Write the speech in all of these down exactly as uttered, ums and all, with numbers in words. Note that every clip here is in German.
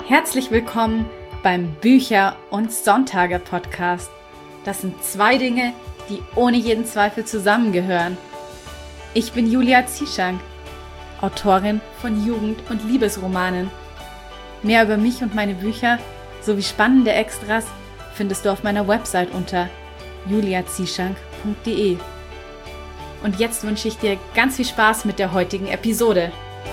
Herzlich willkommen beim Bücher- und Sonntage-Podcast. Das sind zwei Dinge, die ohne jeden Zweifel zusammengehören. Ich bin Julia Zieschank, Autorin von Jugend- und Liebesromanen. Mehr über mich und meine Bücher sowie spannende Extras findest du auf meiner Website unter julia zieschank punkt de. Und jetzt wünsche ich dir ganz viel Spaß mit der heutigen Episode.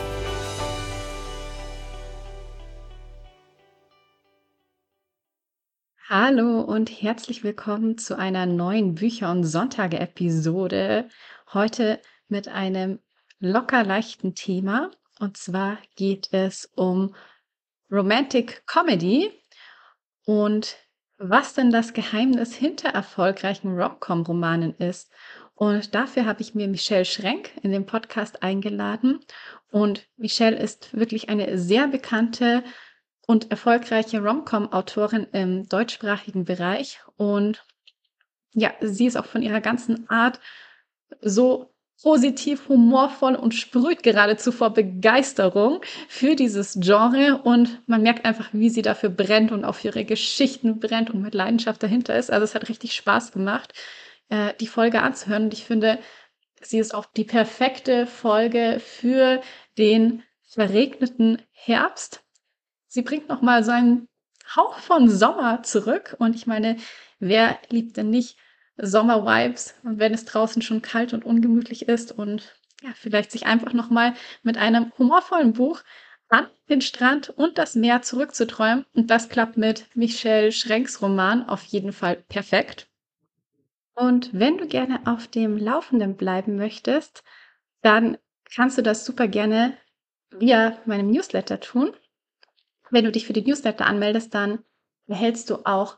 Hallo und herzlich willkommen zu einer neuen Bücher- und Sonntage-Episode. Heute mit einem locker leichten Thema. Und zwar geht es um Romantic Comedy und was denn das Geheimnis hinter erfolgreichen Rom-Com-Romanen ist. Und dafür habe ich mir Michelle Schrenk in den Podcast eingeladen. Und Michelle ist wirklich eine sehr bekannte und erfolgreiche Rom-Com-Autorin im deutschsprachigen Bereich. Und ja, sie ist auch von ihrer ganzen Art so positiv, humorvoll und sprüht geradezu vor Begeisterung für dieses Genre. Und man merkt einfach, wie sie dafür brennt und auf ihre Geschichten brennt und mit Leidenschaft dahinter ist. Also es hat richtig Spaß gemacht, äh, die Folge anzuhören. Und ich finde, sie ist auch die perfekte Folge für den verregneten Herbst. Sie bringt noch mal so einen Hauch von Sommer zurück. Und ich meine, wer liebt denn nicht Sommer-Vibes, wenn es draußen schon kalt und ungemütlich ist und ja, vielleicht sich einfach noch mal mit einem humorvollen Buch an den Strand und das Meer zurückzuträumen. Und das klappt mit Michelle Schrenks Roman auf jeden Fall perfekt. Und wenn du gerne auf dem Laufenden bleiben möchtest, dann kannst du das super gerne via meinem Newsletter tun. Wenn du dich für die Newsletter anmeldest, dann erhältst du auch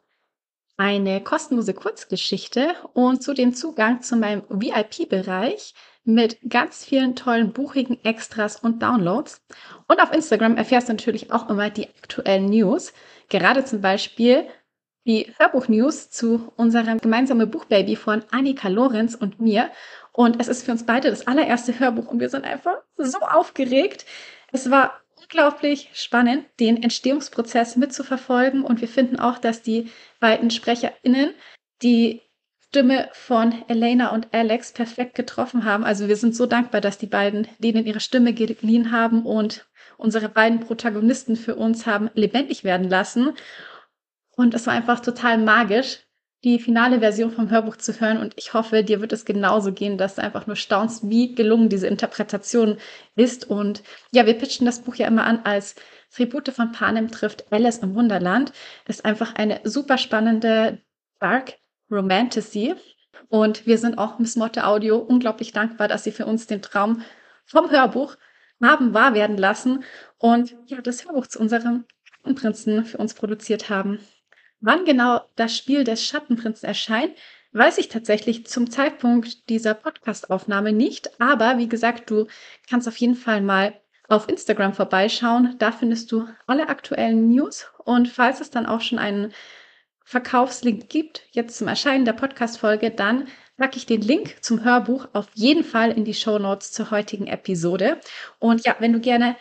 eine kostenlose Kurzgeschichte und zudem Zugang zu meinem V I P-Bereich mit ganz vielen tollen buchigen Extras und Downloads. Und auf Instagram erfährst du natürlich auch immer die aktuellen News. Gerade zum Beispiel die Hörbuch-News zu unserem gemeinsamen Buchbaby von Annika Lorenz und mir. Und es ist für uns beide das allererste Hörbuch und wir sind einfach so aufgeregt. Es war unglaublich spannend, den Entstehungsprozess mitzuverfolgen. Und wir finden auch, dass die beiden SprecherInnen die Stimme von Elena und Alex perfekt getroffen haben. Also wir sind so dankbar, dass die beiden denen ihre Stimme geliehen haben und unsere beiden Protagonisten für uns haben lebendig werden lassen. Und es war einfach total magisch, die finale Version vom Hörbuch zu hören. Und ich hoffe, dir wird es genauso gehen, dass du einfach nur staunst, wie gelungen diese Interpretation ist. Und ja, wir pitchen das Buch ja immer an als Tribute von Panem trifft Alice im Wunderland. Das ist einfach eine super spannende Dark Romantasy. Und wir sind auch Miss Motte Audio unglaublich dankbar, dass sie für uns den Traum vom Hörbuch haben wahr werden lassen und ja, das Hörbuch zu unserem Prinzen für uns produziert haben. Wann genau das Spiel des Schattenprinzen erscheint, weiß ich tatsächlich zum Zeitpunkt dieser Podcast-Aufnahme nicht. Aber wie gesagt, du kannst auf jeden Fall mal auf Instagram vorbeischauen. Da findest du alle aktuellen News. Und falls es dann auch schon einen Verkaufslink gibt, jetzt zum Erscheinen der Podcast-Folge, dann packe ich den Link zum Hörbuch auf jeden Fall in die Shownotes zur heutigen Episode. Und ja, wenn du gerne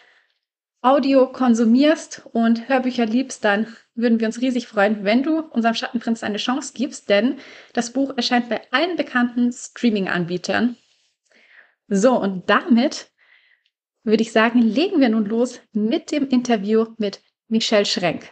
Audio konsumierst und Hörbücher liebst, dann würden wir uns riesig freuen, wenn du unserem Schattenprinz eine Chance gibst, denn das Buch erscheint bei allen bekannten Streaming-Anbietern. So, und damit würde ich sagen, legen wir nun los mit dem Interview mit Michelle Schrenk.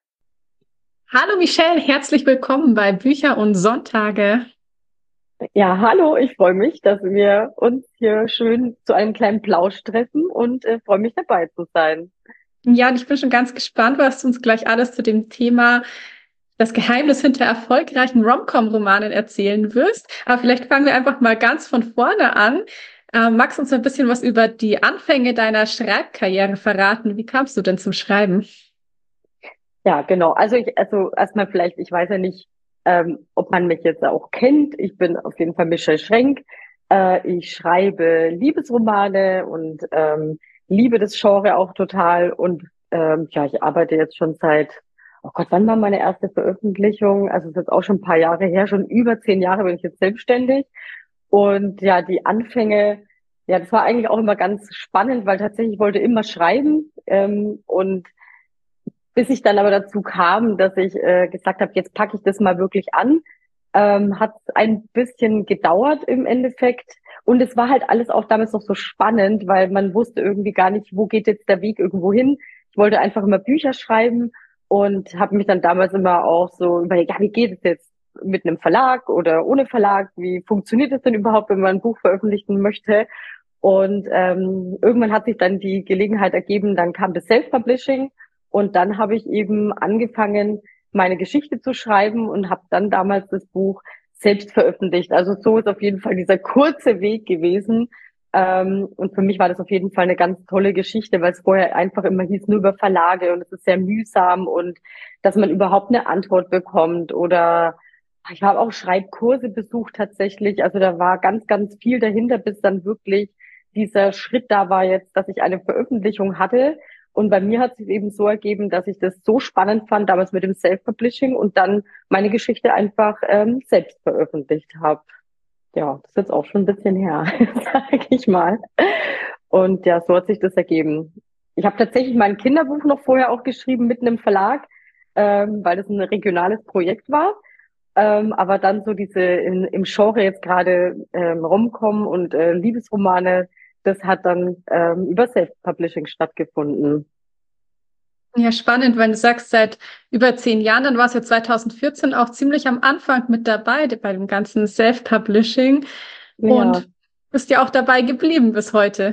Hallo Michelle, herzlich willkommen bei Bücher und Sonntage. Ja, hallo, ich freue mich, dass wir uns hier schön zu einem kleinen Plausch treffen und äh, freue mich dabei zu sein. Ja, und ich bin schon ganz gespannt, was du uns gleich alles zu dem Thema das Geheimnis hinter erfolgreichen Rom-Com-Romanen erzählen wirst. Aber vielleicht fangen wir einfach mal ganz von vorne an. Ähm, magst du uns ein bisschen was über die Anfänge deiner Schreibkarriere verraten? Wie kamst du denn zum Schreiben? Ja, genau. Also ich, also erstmal vielleicht, ich weiß ja nicht, ähm, ob man mich jetzt auch kennt. Ich bin auf jeden Fall Michelle Schrenk. Äh, ich schreibe Liebesromane und ähm, liebe das Genre auch total. Und ähm, ja, ich arbeite jetzt schon seit, oh Gott, wann war meine erste Veröffentlichung? Also es ist jetzt auch schon ein paar Jahre her, schon über zehn Jahre bin ich jetzt selbstständig. Und ja, die Anfänge, ja, das war eigentlich auch immer ganz spannend, weil tatsächlich ich wollte immer schreiben ähm, und bis ich dann aber dazu kam, dass ich äh, gesagt habe, jetzt packe ich das mal wirklich an, ähm, hat ein bisschen gedauert im Endeffekt. Und es war halt alles auch damals noch so spannend, weil man wusste irgendwie gar nicht, wo geht jetzt der Weg irgendwo hin. Ich wollte einfach immer Bücher schreiben und habe mich dann damals immer auch so überlegt, ja, wie geht es jetzt mit einem Verlag oder ohne Verlag? Wie funktioniert es denn überhaupt, wenn man ein Buch veröffentlichen möchte? Und ähm, irgendwann hat sich dann die Gelegenheit ergeben, dann kam das Self-Publishing und dann habe ich eben angefangen, meine Geschichte zu schreiben und habe dann damals das Buch selbst veröffentlicht. Also so ist auf jeden Fall dieser kurze Weg gewesen. Ähm, und für mich war das auf jeden Fall eine ganz tolle Geschichte, weil es vorher einfach immer hieß, nur über Verlage und es ist sehr mühsam und dass man überhaupt eine Antwort bekommt oder ich habe auch Schreibkurse besucht tatsächlich. Also da war ganz, ganz viel dahinter, bis dann wirklich dieser Schritt da war jetzt, dass ich eine Veröffentlichung hatte. Und bei mir hat sich eben so ergeben, dass ich das so spannend fand, damals mit dem Self-Publishing und dann meine Geschichte einfach ähm, selbst veröffentlicht habe. Ja, das ist jetzt auch schon ein bisschen her, sage ich mal. Und ja, so hat sich das ergeben. Ich habe tatsächlich mein Kinderbuch noch vorher auch geschrieben mit einem Verlag, ähm, weil das ein regionales Projekt war. Ähm, aber dann so diese in, im Genre jetzt gerade ähm, Rom-Com und äh, Liebesromane, das hat dann ähm, über Self-Publishing stattgefunden. Ja, spannend, wenn du sagst, seit über zehn Jahren, dann warst du ja zwanzig vierzehn auch ziemlich am Anfang mit dabei bei dem ganzen Self-Publishing Ja, und bist ja auch dabei geblieben bis heute.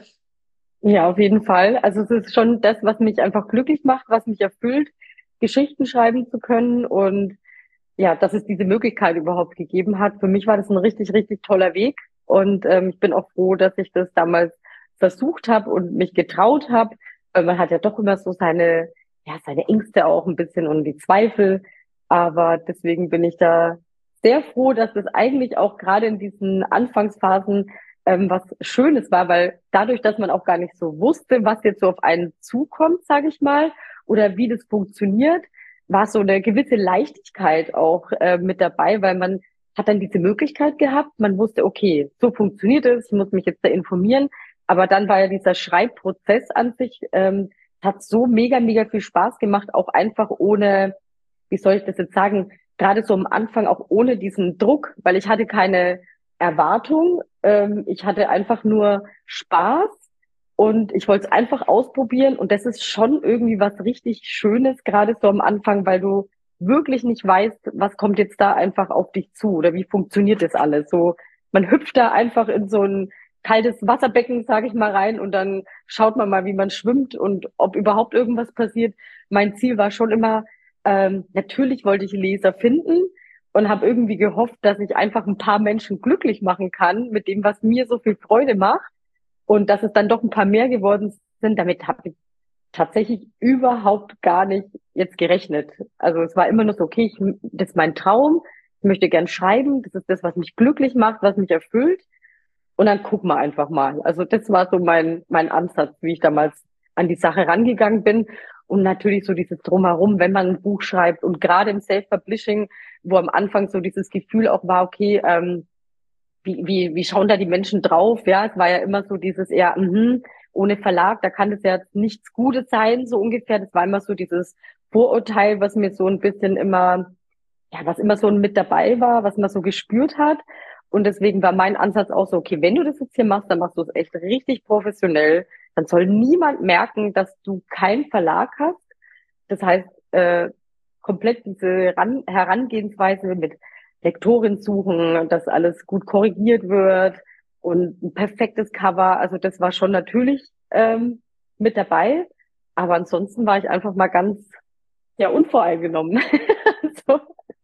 ja, auf jeden Fall. Also es ist schon das, was mich einfach glücklich macht, was mich erfüllt, Geschichten schreiben zu können und ja, dass es diese Möglichkeit überhaupt gegeben hat. Für mich war das ein richtig, richtig toller Weg und ähm, ich bin auch froh, dass ich das damals versucht habe und mich getraut habe, weil man hat ja doch immer so seine, ja, seine Ängste auch ein bisschen und die Zweifel. Aber deswegen bin ich da sehr froh, dass es eigentlich auch gerade in diesen Anfangsphasen ähm, was Schönes war, weil dadurch, dass man auch gar nicht so wusste, was jetzt so auf einen zukommt, sage ich mal, oder wie das funktioniert, war so eine gewisse Leichtigkeit auch äh, mit dabei, weil man hat dann diese Möglichkeit gehabt, man wusste, okay, so funktioniert es, ich muss mich jetzt da informieren, aber dann war ja dieser Schreibprozess an sich, ähm, hat so mega, mega viel Spaß gemacht, auch einfach ohne, wie soll ich das jetzt sagen, gerade so am Anfang auch ohne diesen Druck, weil ich hatte keine Erwartung, ähm, ich hatte einfach nur Spaß und ich wollte es einfach ausprobieren und das ist schon irgendwie was richtig Schönes, gerade so am Anfang, weil du wirklich nicht weißt, was kommt jetzt da einfach auf dich zu oder wie funktioniert das alles. So, man hüpft da einfach in so ein kaltes Wasserbecken, sage ich mal, rein und dann schaut man mal, wie man schwimmt und ob überhaupt irgendwas passiert. Mein Ziel war schon immer, ähm, natürlich wollte ich Leser finden und habe irgendwie gehofft, dass ich einfach ein paar Menschen glücklich machen kann mit dem, was mir so viel Freude macht. Und dass es dann doch ein paar mehr geworden sind, damit habe ich tatsächlich überhaupt gar nicht jetzt gerechnet. Also es war immer nur so, okay, ich, das ist mein Traum, ich möchte gern schreiben, das ist das, was mich glücklich macht, was mich erfüllt. Und dann gucken wir einfach mal. Also das war so mein, mein Ansatz, wie ich damals an die Sache rangegangen bin. Und natürlich so dieses Drumherum, wenn man ein Buch schreibt und gerade im Self-Publishing, wo am Anfang so dieses Gefühl auch war, okay, ähm, wie, wie, wie schauen da die Menschen drauf? Ja, es war ja immer so dieses eher, mhm, ohne Verlag, da kann das ja nichts Gutes sein, so ungefähr. Das war immer so dieses Vorurteil, was mir so ein bisschen immer, ja, was immer so mit dabei war, was man so gespürt hat. Und deswegen war mein Ansatz auch so, okay, wenn du das jetzt hier machst, dann machst du es echt richtig professionell. Dann soll niemand merken, dass du keinen Verlag hast. Das heißt, äh, komplett diese Ran Herangehensweise mit Lektorin suchen, dass alles gut korrigiert wird und ein perfektes Cover. Also das war schon natürlich ähm, mit dabei. Aber ansonsten war ich einfach mal ganz, ja, unvoreingenommen. So,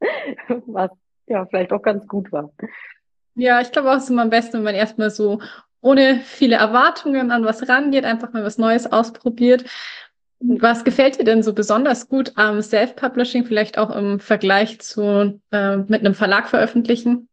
was ja vielleicht auch ganz gut war. Ja, ich glaube auch, es ist immer am besten, wenn man erstmal so ohne viele Erwartungen an was rangeht, einfach mal was Neues ausprobiert. Was gefällt dir denn so besonders gut am Self-Publishing, vielleicht auch im Vergleich zu äh, mit einem Verlag veröffentlichen?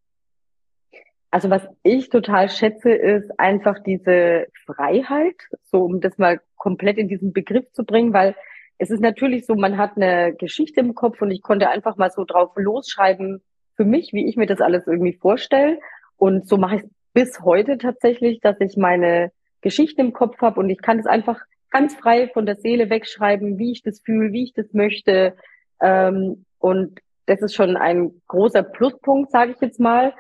Also was ich total schätze, ist einfach diese Freiheit, so um das mal komplett in diesen Begriff zu bringen, weil es ist natürlich so, man hat eine Geschichte im Kopf und ich konnte einfach mal so drauf losschreiben für mich, wie ich mir das alles irgendwie vorstelle. Und so mache ich es bis heute tatsächlich, dass ich meine Geschichte im Kopf habe und ich kann es einfach ganz frei von der Seele wegschreiben, wie ich das fühle, wie ich das möchte. Ähm, und das ist schon ein großer Pluspunkt, sage ich jetzt mal,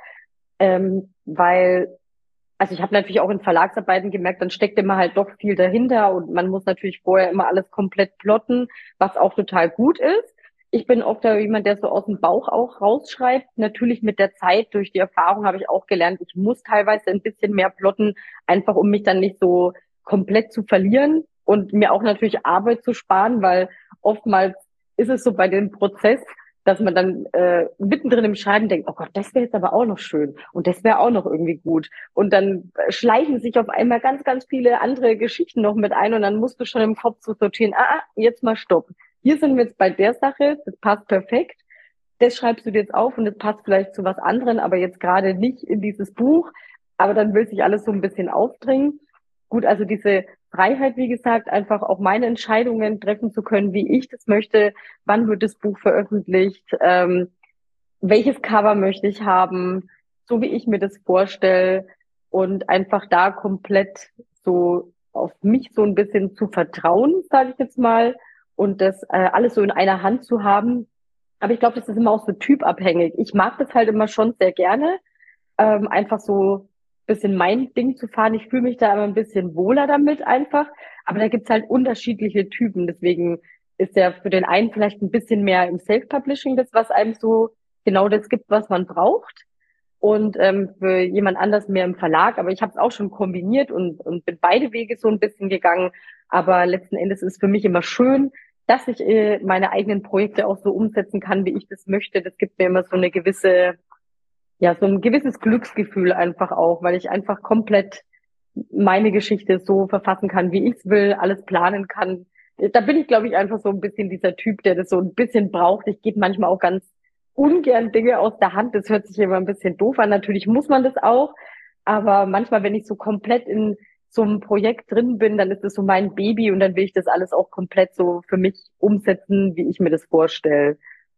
ähm, weil also ich habe natürlich auch in Verlagsarbeiten gemerkt, dann steckt immer halt doch viel dahinter und man muss natürlich vorher immer alles komplett plotten, was auch total gut ist. Ich bin oft da jemand, der so aus dem Bauch auch rausschreibt. Natürlich mit der Zeit, durch die Erfahrung habe ich auch gelernt, ich muss teilweise ein bisschen mehr plotten, einfach um mich dann nicht so komplett zu verlieren und mir auch natürlich Arbeit zu sparen, weil oftmals ist es so bei dem Prozess, dass man dann äh, mittendrin im Schreiben denkt, oh Gott, das wäre jetzt aber auch noch schön und das wäre auch noch irgendwie gut. Und dann schleichen sich auf einmal ganz, ganz viele andere Geschichten noch mit ein und dann musst du schon im Kopf so sortieren, ah, ah, jetzt mal stopp. Hier sind wir jetzt bei der Sache, das passt perfekt. Das schreibst du dir jetzt auf und das passt vielleicht zu was anderem, aber jetzt gerade nicht in dieses Buch. Aber dann will sich alles so ein bisschen aufdringen. Gut, also diese Freiheit, wie gesagt, einfach auch meine Entscheidungen treffen zu können, wie ich das möchte. Wann wird das Buch veröffentlicht? Ähm, welches Cover möchte ich haben? So wie ich mir das vorstelle und einfach da komplett so auf mich so ein bisschen zu vertrauen, sage ich jetzt mal, und das äh, alles so in einer Hand zu haben. Aber ich glaube, das ist immer auch so typabhängig. Ich mag das halt immer schon sehr gerne, ähm, einfach so ein bisschen mein Ding zu fahren. Ich fühle mich da immer ein bisschen wohler damit einfach. Aber da gibt's halt unterschiedliche Typen. Deswegen ist ja für den einen vielleicht ein bisschen mehr im Self-Publishing das, was einem so genau das gibt, was man braucht. Und ähm, für jemand anders mehr im Verlag. Aber ich habe es auch schon kombiniert und, und bin beide Wege so ein bisschen gegangen. Aber letzten Endes ist für mich immer schön, dass ich äh, meine eigenen Projekte auch so umsetzen kann, wie ich das möchte. Das gibt mir immer so eine gewisse, ja, so ein gewisses Glücksgefühl einfach auch, weil ich einfach komplett meine Geschichte so verfassen kann, wie ich es will, alles planen kann. Da bin ich, glaube ich, einfach so ein bisschen dieser Typ, der das so ein bisschen braucht. Ich gebe manchmal auch ganz ungern Dinge aus der Hand. Das hört sich immer ein bisschen doof an. Natürlich muss man das auch. Aber manchmal, wenn ich so komplett in so einem Projekt drin bin, dann ist es so mein Baby und dann will ich das alles auch komplett so für mich umsetzen, wie ich mir das vorstelle.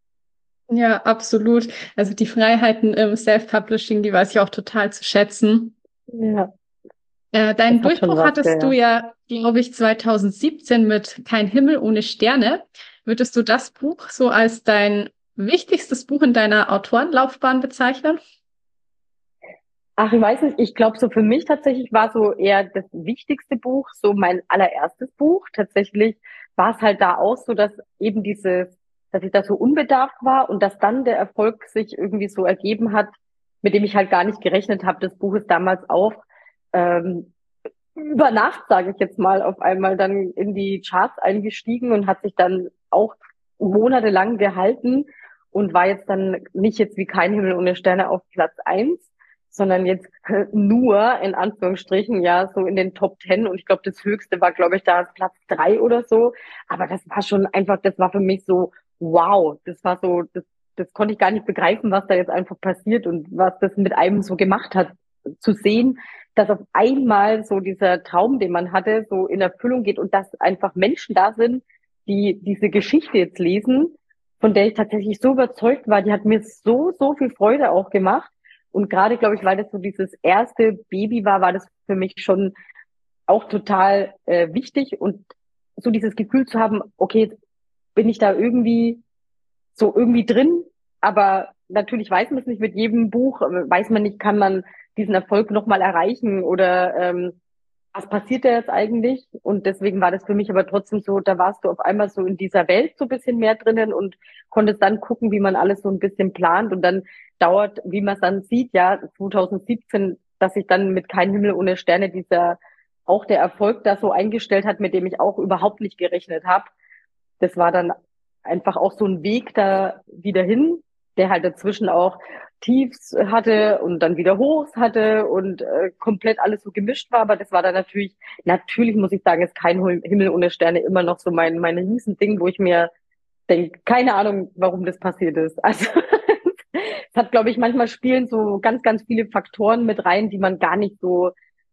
Ja, absolut. Also die Freiheiten im Self-Publishing, die weiß ich auch total zu schätzen. Ja, Äh, das deinen hat schon Durchbruch was, hattest du ja. ja, glaube ich, zwanzig siebzehn mit Kein Himmel ohne Sterne. Würdest du das Buch so als dein wichtigstes Buch in deiner Autorenlaufbahn bezeichnen? Ach, ich weiß nicht, ich glaube, so für mich tatsächlich war so eher das wichtigste Buch, so mein allererstes Buch. Tatsächlich war es halt da auch so, dass eben dieses, dass ich da so unbedarft war und dass dann der Erfolg sich irgendwie so ergeben hat, mit dem ich halt gar nicht gerechnet habe. Das Buch ist damals auch ähm, über Nacht, sage ich jetzt mal, auf einmal dann in die Charts eingestiegen und hat sich dann auch monatelang gehalten und war jetzt dann nicht jetzt wie Kein Himmel ohne Sterne auf Platz eins, sondern jetzt nur in Anführungsstrichen ja so in den Top Ten und ich glaube, das höchste war, glaube ich, da Platz drei oder so. Aber das war schon einfach, das war für mich so, wow, das war so, das, das konnte ich gar nicht begreifen, was da jetzt einfach passiert und was das mit einem so gemacht hat, zu sehen, dass auf einmal so dieser Traum, den man hatte, so in Erfüllung geht und dass einfach Menschen da sind, die diese Geschichte jetzt lesen, von der ich tatsächlich so überzeugt war, die hat mir so, so viel Freude auch gemacht. Und gerade, glaube ich, weil das so dieses erste Baby war, war das für mich schon auch total äh, wichtig und so dieses Gefühl zu haben, okay, jetzt bin ich da irgendwie so irgendwie drin, aber natürlich weiß man es nicht mit jedem Buch, äh, weiß man nicht, kann man diesen Erfolg nochmal erreichen oder ähm, was passiert da jetzt eigentlich? Und deswegen war das für mich aber trotzdem so, da warst du auf einmal so in dieser Welt so ein bisschen mehr drinnen und konntest dann gucken, wie man alles so ein bisschen plant und dann dauert, wie man es dann sieht, ja, zwanzig siebzehn, dass sich dann mit Kein Himmel ohne Sterne dieser, auch der Erfolg da so eingestellt hat, mit dem ich auch überhaupt nicht gerechnet habe. Das war dann einfach auch so ein Weg da wieder hin, der halt dazwischen auch Tiefs hatte und dann wieder Hochs hatte und äh, komplett alles so gemischt war. Aber das war dann natürlich, natürlich muss ich sagen, ist kein Himmel ohne Sterne immer noch so mein, mein Riesending, wo ich mir denke, keine Ahnung, warum das passiert ist. Also es hat, glaube ich, manchmal spielen so ganz, ganz viele Faktoren mit rein, die man gar nicht so,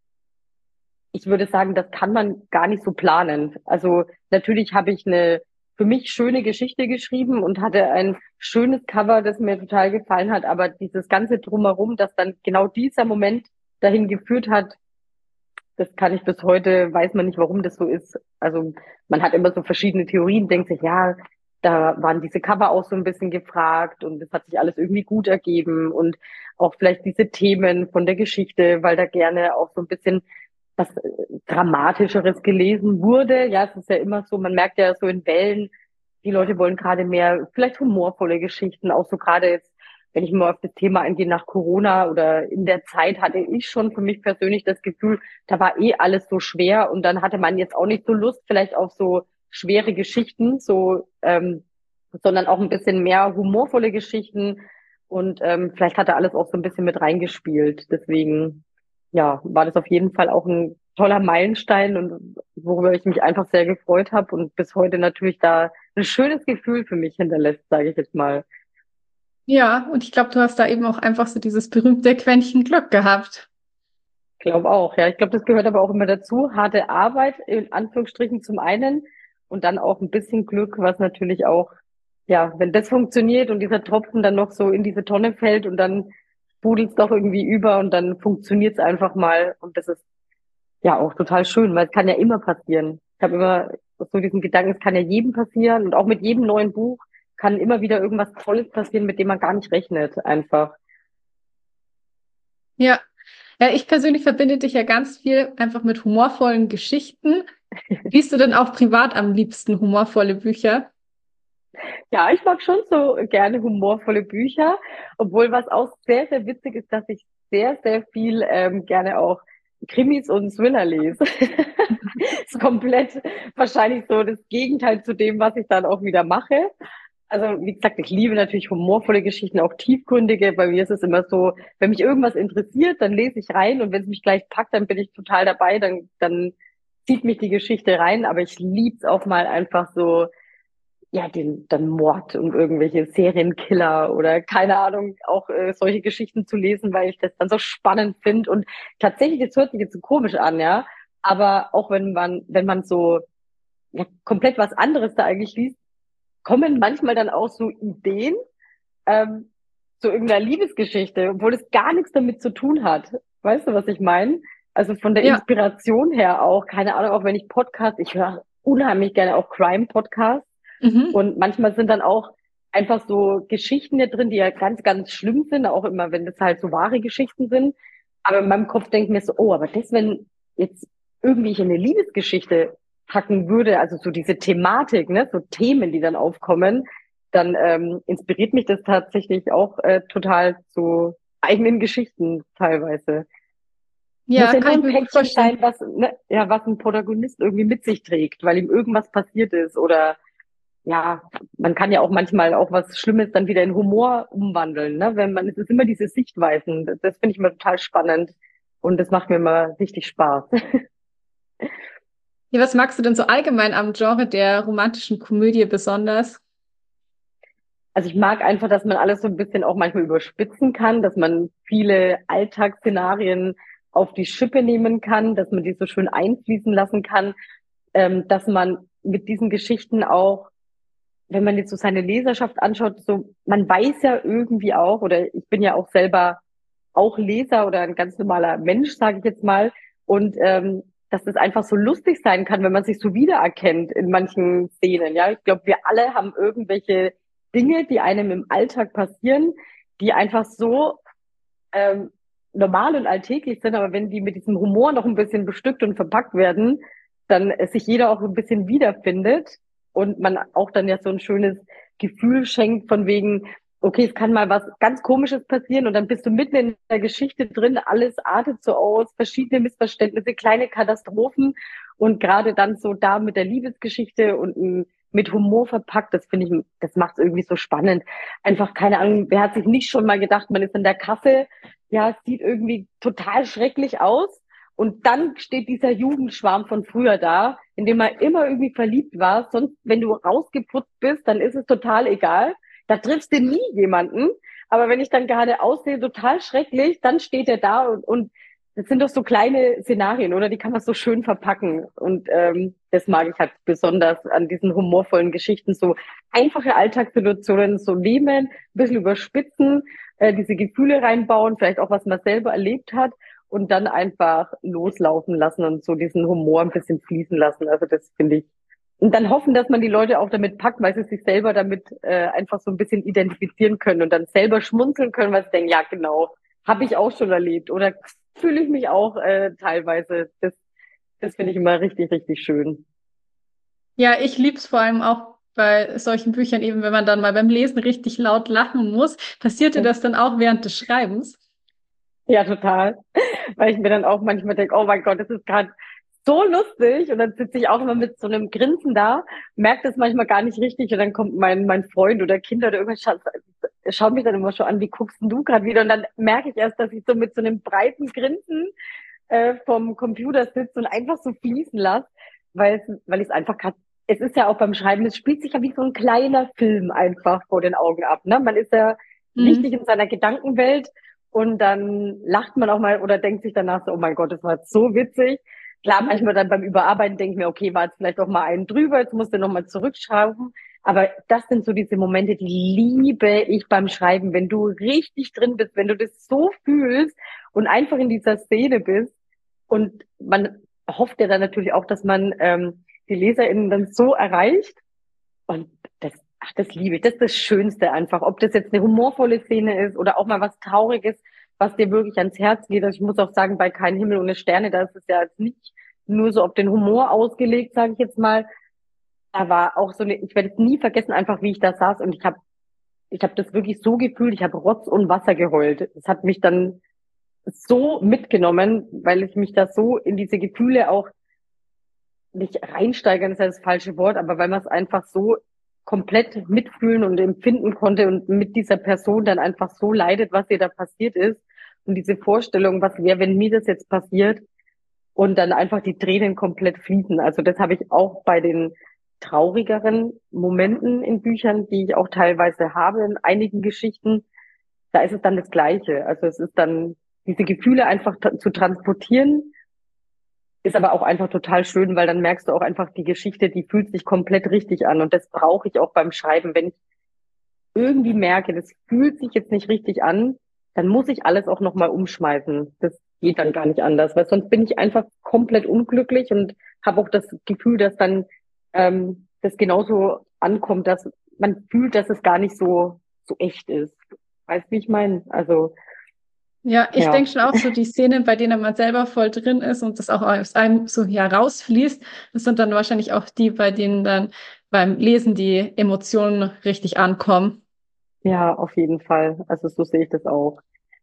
ich würde sagen, das kann man gar nicht so planen. Also natürlich habe ich eine für mich schöne Geschichte geschrieben und hatte ein schönes Cover, das mir total gefallen hat, aber dieses ganze Drumherum, dass dann genau dieser Moment dahin geführt hat, Das kann ich bis heute, weiß man nicht, warum das so ist. Also man hat immer so verschiedene Theorien, denkt sich, ja, da waren diese Cover auch so ein bisschen gefragt und das hat sich alles irgendwie gut ergeben und auch vielleicht diese Themen von der Geschichte, weil da gerne auch so ein bisschen was äh, Dramatischeres gelesen wurde. Ja, es ist ja immer so, man merkt ja so in Wellen, die Leute wollen gerade mehr, vielleicht humorvolle Geschichten, auch so gerade jetzt, wenn ich mal auf das Thema eingehe nach Corona oder in der Zeit hatte ich schon für mich persönlich das Gefühl, da war eh alles so schwer und dann hatte man jetzt auch nicht so Lust vielleicht auf so schwere Geschichten, so, ähm, sondern auch ein bisschen mehr humorvolle Geschichten und ähm, vielleicht hat da alles auch so ein bisschen mit reingespielt. Deswegen, ja, war das auf jeden Fall auch ein toller Meilenstein und worüber ich mich einfach sehr gefreut habe und bis heute natürlich da ein schönes Gefühl für mich hinterlässt, sage ich jetzt mal. Ja, und ich glaube, du hast da eben auch einfach so dieses berühmte Quäntchen Glück gehabt. Glaube auch, ja. Ich glaube, das gehört aber auch immer dazu. Harte Arbeit, in Anführungsstrichen zum einen und dann auch ein bisschen Glück, was natürlich auch, ja, wenn das funktioniert und dieser Tropfen dann noch so in diese Tonne fällt und dann sprudelt es doch irgendwie über und dann funktioniert es einfach mal. Und das ist ja auch total schön, weil es kann ja immer passieren. Ich habe immer so diesen Gedanken, es kann ja jedem passieren und auch mit jedem neuen Buch kann immer wieder irgendwas Tolles passieren, mit dem man gar nicht rechnet, einfach. Ja. Ja, ich persönlich verbinde dich ja ganz viel einfach mit humorvollen Geschichten. Liest du denn auch privat am liebsten humorvolle Bücher? Ja, ich mag schon so gerne humorvolle Bücher, obwohl was auch sehr, sehr witzig ist, dass ich sehr, sehr viel ähm, gerne auch Krimis und Thriller lese. Ist komplett wahrscheinlich so das Gegenteil zu dem, was ich dann auch wieder mache. Also, wie gesagt, ich liebe natürlich humorvolle Geschichten, auch tiefgründige. Bei mir ist es immer so, wenn mich irgendwas interessiert, dann lese ich rein und wenn es mich gleich packt, dann bin ich total dabei, dann, dann zieht mich die Geschichte rein. Aber ich liebe es auch mal einfach so, ja, den, dann Mord und irgendwelche Serienkiller oder keine Ahnung, auch äh, solche Geschichten zu lesen, weil ich das dann so spannend finde. Und tatsächlich, das hört sich jetzt so komisch an, ja, aber auch wenn man, wenn man so ja, komplett was anderes da eigentlich liest, kommen manchmal dann auch so Ideen ähm, zu irgendeiner Liebesgeschichte, obwohl es gar nichts damit zu tun hat. Weißt du, was ich meine? Also von der Ja. Inspiration her auch, keine Ahnung, auch wenn ich Podcasts, ich höre unheimlich gerne auch Crime-Podcasts Mhm. und manchmal sind dann auch einfach so Geschichten hier drin, die ja ganz, ganz schlimm sind, auch immer, wenn das halt so wahre Geschichten sind. Aber in meinem Kopf denke ich mir so, oh, aber das, wenn jetzt irgendwie ich eine Liebesgeschichte packen würde, also so diese Thematik, ne, so Themen, die dann aufkommen, dann ähm, inspiriert mich das tatsächlich auch äh, total zu eigenen Geschichten teilweise. Muss Ja, ja kann nur ich ein mir gut Päckchen vorstellen. sein, was, ne, ja, was ein Protagonist irgendwie mit sich trägt, weil ihm irgendwas passiert ist oder ja, man kann ja auch manchmal auch was Schlimmes dann wieder in Humor umwandeln, ne? Wenn man, es ist immer diese Sichtweisen. Das, das finde ich immer total spannend und das macht mir immer richtig Spaß. Ja, was magst du denn so allgemein am Genre der romantischen Komödie besonders? Also ich mag einfach, dass man alles so ein bisschen auch manchmal überspitzen kann, dass man viele Alltagsszenarien auf die Schippe nehmen kann, dass man die so schön einfließen lassen kann, ähm, dass man mit diesen Geschichten auch, wenn man jetzt so seine Leserschaft anschaut, so man weiß ja irgendwie auch, oder ich bin ja auch selber auch Leser oder ein ganz normaler Mensch, sage ich jetzt mal, und ähm, dass es einfach so lustig sein kann, wenn man sich so wiedererkennt in manchen Szenen. Ja, ich glaube, wir alle haben irgendwelche Dinge, die einem im Alltag passieren, die einfach so ähm, normal und alltäglich sind, aber wenn die mit diesem Humor noch ein bisschen bestückt und verpackt werden, dann äh, sich jeder auch ein bisschen wiederfindet und man auch dann ja so ein schönes Gefühl schenkt von wegen, okay, es kann mal was ganz Komisches passieren und dann bist du mitten in der Geschichte drin, alles artet so aus, verschiedene Missverständnisse, kleine Katastrophen und gerade dann so da mit der Liebesgeschichte und m, mit Humor verpackt, das finde ich, das macht es irgendwie so spannend. Einfach keine Ahnung, wer hat sich nicht schon mal gedacht, man ist in der Kasse, ja, es sieht irgendwie total schrecklich aus. Und dann steht dieser Jugendschwarm von früher da, in dem man immer irgendwie verliebt war. Sonst, wenn du rausgeputzt bist, dann ist es total egal. Da triffst du nie jemanden. Aber wenn ich dann gerade aussehe, total schrecklich, dann steht er da und, und das sind doch so kleine Szenarien, oder? Die kann man so schön verpacken. Und ähm, das mag ich halt besonders an diesen humorvollen Geschichten. So einfache Alltagssituationen so nehmen, ein bisschen überspitzen, äh, diese Gefühle reinbauen, vielleicht auch was man selber erlebt hat und dann einfach loslaufen lassen und so diesen Humor ein bisschen fließen lassen. Also das finde ich. Und dann hoffen, dass man die Leute auch damit packt, weil sie sich selber damit äh, einfach so ein bisschen identifizieren können und dann selber schmunzeln können, weil sie denken, ja genau, habe ich auch schon erlebt oder fühle ich mich auch äh, teilweise. Das, das finde ich immer richtig, richtig schön. Ja, ich lieb's vor allem auch bei solchen Büchern eben, wenn man dann mal beim Lesen richtig laut lachen muss. Passiert dir das dann auch während des Schreibens? Ja, total. Weil ich mir dann auch manchmal denke, oh mein Gott, das ist gerade so lustig. Und dann sitze ich auch immer mit so einem Grinsen da, merke das manchmal gar nicht richtig. Und dann kommt mein, mein Freund oder Kinder oder irgendwas, schaut, schaut mich dann immer schon an, wie guckst denn du gerade wieder? Und dann merke ich erst, dass ich so mit so einem breiten Grinsen äh, vom Computer sitze und einfach so fließen lasse, weil es, weil ich es einfach gerade, es ist ja auch beim Schreiben, es spielt sich ja wie so ein kleiner Film einfach vor den Augen ab. Ne? Man ist ja richtig Mhm. in seiner Gedankenwelt und dann lacht man auch mal oder denkt sich danach so, oh mein Gott, das war jetzt so witzig. Klar, manchmal dann beim Überarbeiten denke ich mir, okay, war jetzt vielleicht auch mal einen drüber, jetzt musst du nochmal zurückschrauben. Aber das sind so diese Momente, die liebe ich beim Schreiben, wenn du richtig drin bist, wenn du das so fühlst und einfach in dieser Szene bist. Und man hofft ja dann natürlich auch, dass man ähm, die LeserInnen dann so erreicht. Und das, ach, das liebe ich. Das ist das Schönste einfach. Ob das jetzt eine humorvolle Szene ist oder auch mal was Trauriges, was dir wirklich ans Herz geht. Also ich muss auch sagen, bei Kein Himmel ohne Sterne, da ist es ja jetzt nicht nur so auf den Humor ausgelegt, sage ich jetzt mal. Da war auch so eine, ich werde es nie vergessen, einfach wie ich da saß und ich habe ich hab das wirklich so gefühlt, ich habe Rotz und Wasser geheult. Das hat mich dann so mitgenommen, weil ich mich da so in diese Gefühle auch nicht reinsteigern, ist ja das falsche Wort, aber weil man es einfach so komplett mitfühlen und empfinden konnte und mit dieser Person dann einfach so leidet, was ihr da passiert ist. Und diese Vorstellung, was wäre, wenn mir das jetzt passiert und dann einfach die Tränen komplett fließen. Also das habe ich auch bei den traurigeren Momenten in Büchern, die ich auch teilweise habe in einigen Geschichten. Da ist es dann das Gleiche. Also es ist dann diese Gefühle einfach zu transportieren, ist aber auch einfach total schön, weil dann merkst du auch einfach, die Geschichte, die fühlt sich komplett richtig an. Und das brauche ich auch beim Schreiben. Wenn ich irgendwie merke, das fühlt sich jetzt nicht richtig an, dann muss ich alles auch nochmal umschmeißen. Das geht dann gar nicht anders, weil sonst bin ich einfach komplett unglücklich und habe auch das Gefühl, dass dann ähm, das genauso ankommt, dass man fühlt, dass es gar nicht so so echt ist. Weißt du, wie ich meine? Also Ja, ich ja. denke schon auch so die Szenen, bei denen man selber voll drin ist und das auch aus einem so herausfließt, das sind dann wahrscheinlich auch die, bei denen dann beim Lesen die Emotionen richtig ankommen. Ja, auf jeden Fall. Also so sehe ich das auch.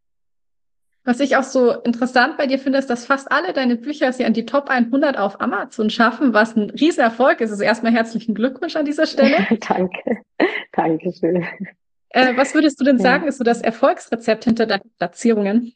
Was ich auch so interessant bei dir finde, ist, dass fast alle deine Bücher sie an die Top hundert auf Amazon schaffen, was ein Riesenerfolg ist. Also erstmal herzlichen Glückwunsch an dieser Stelle. Danke. Dankeschön. Äh, was würdest du denn Ja. sagen, ist so das Erfolgsrezept hinter deinen Platzierungen?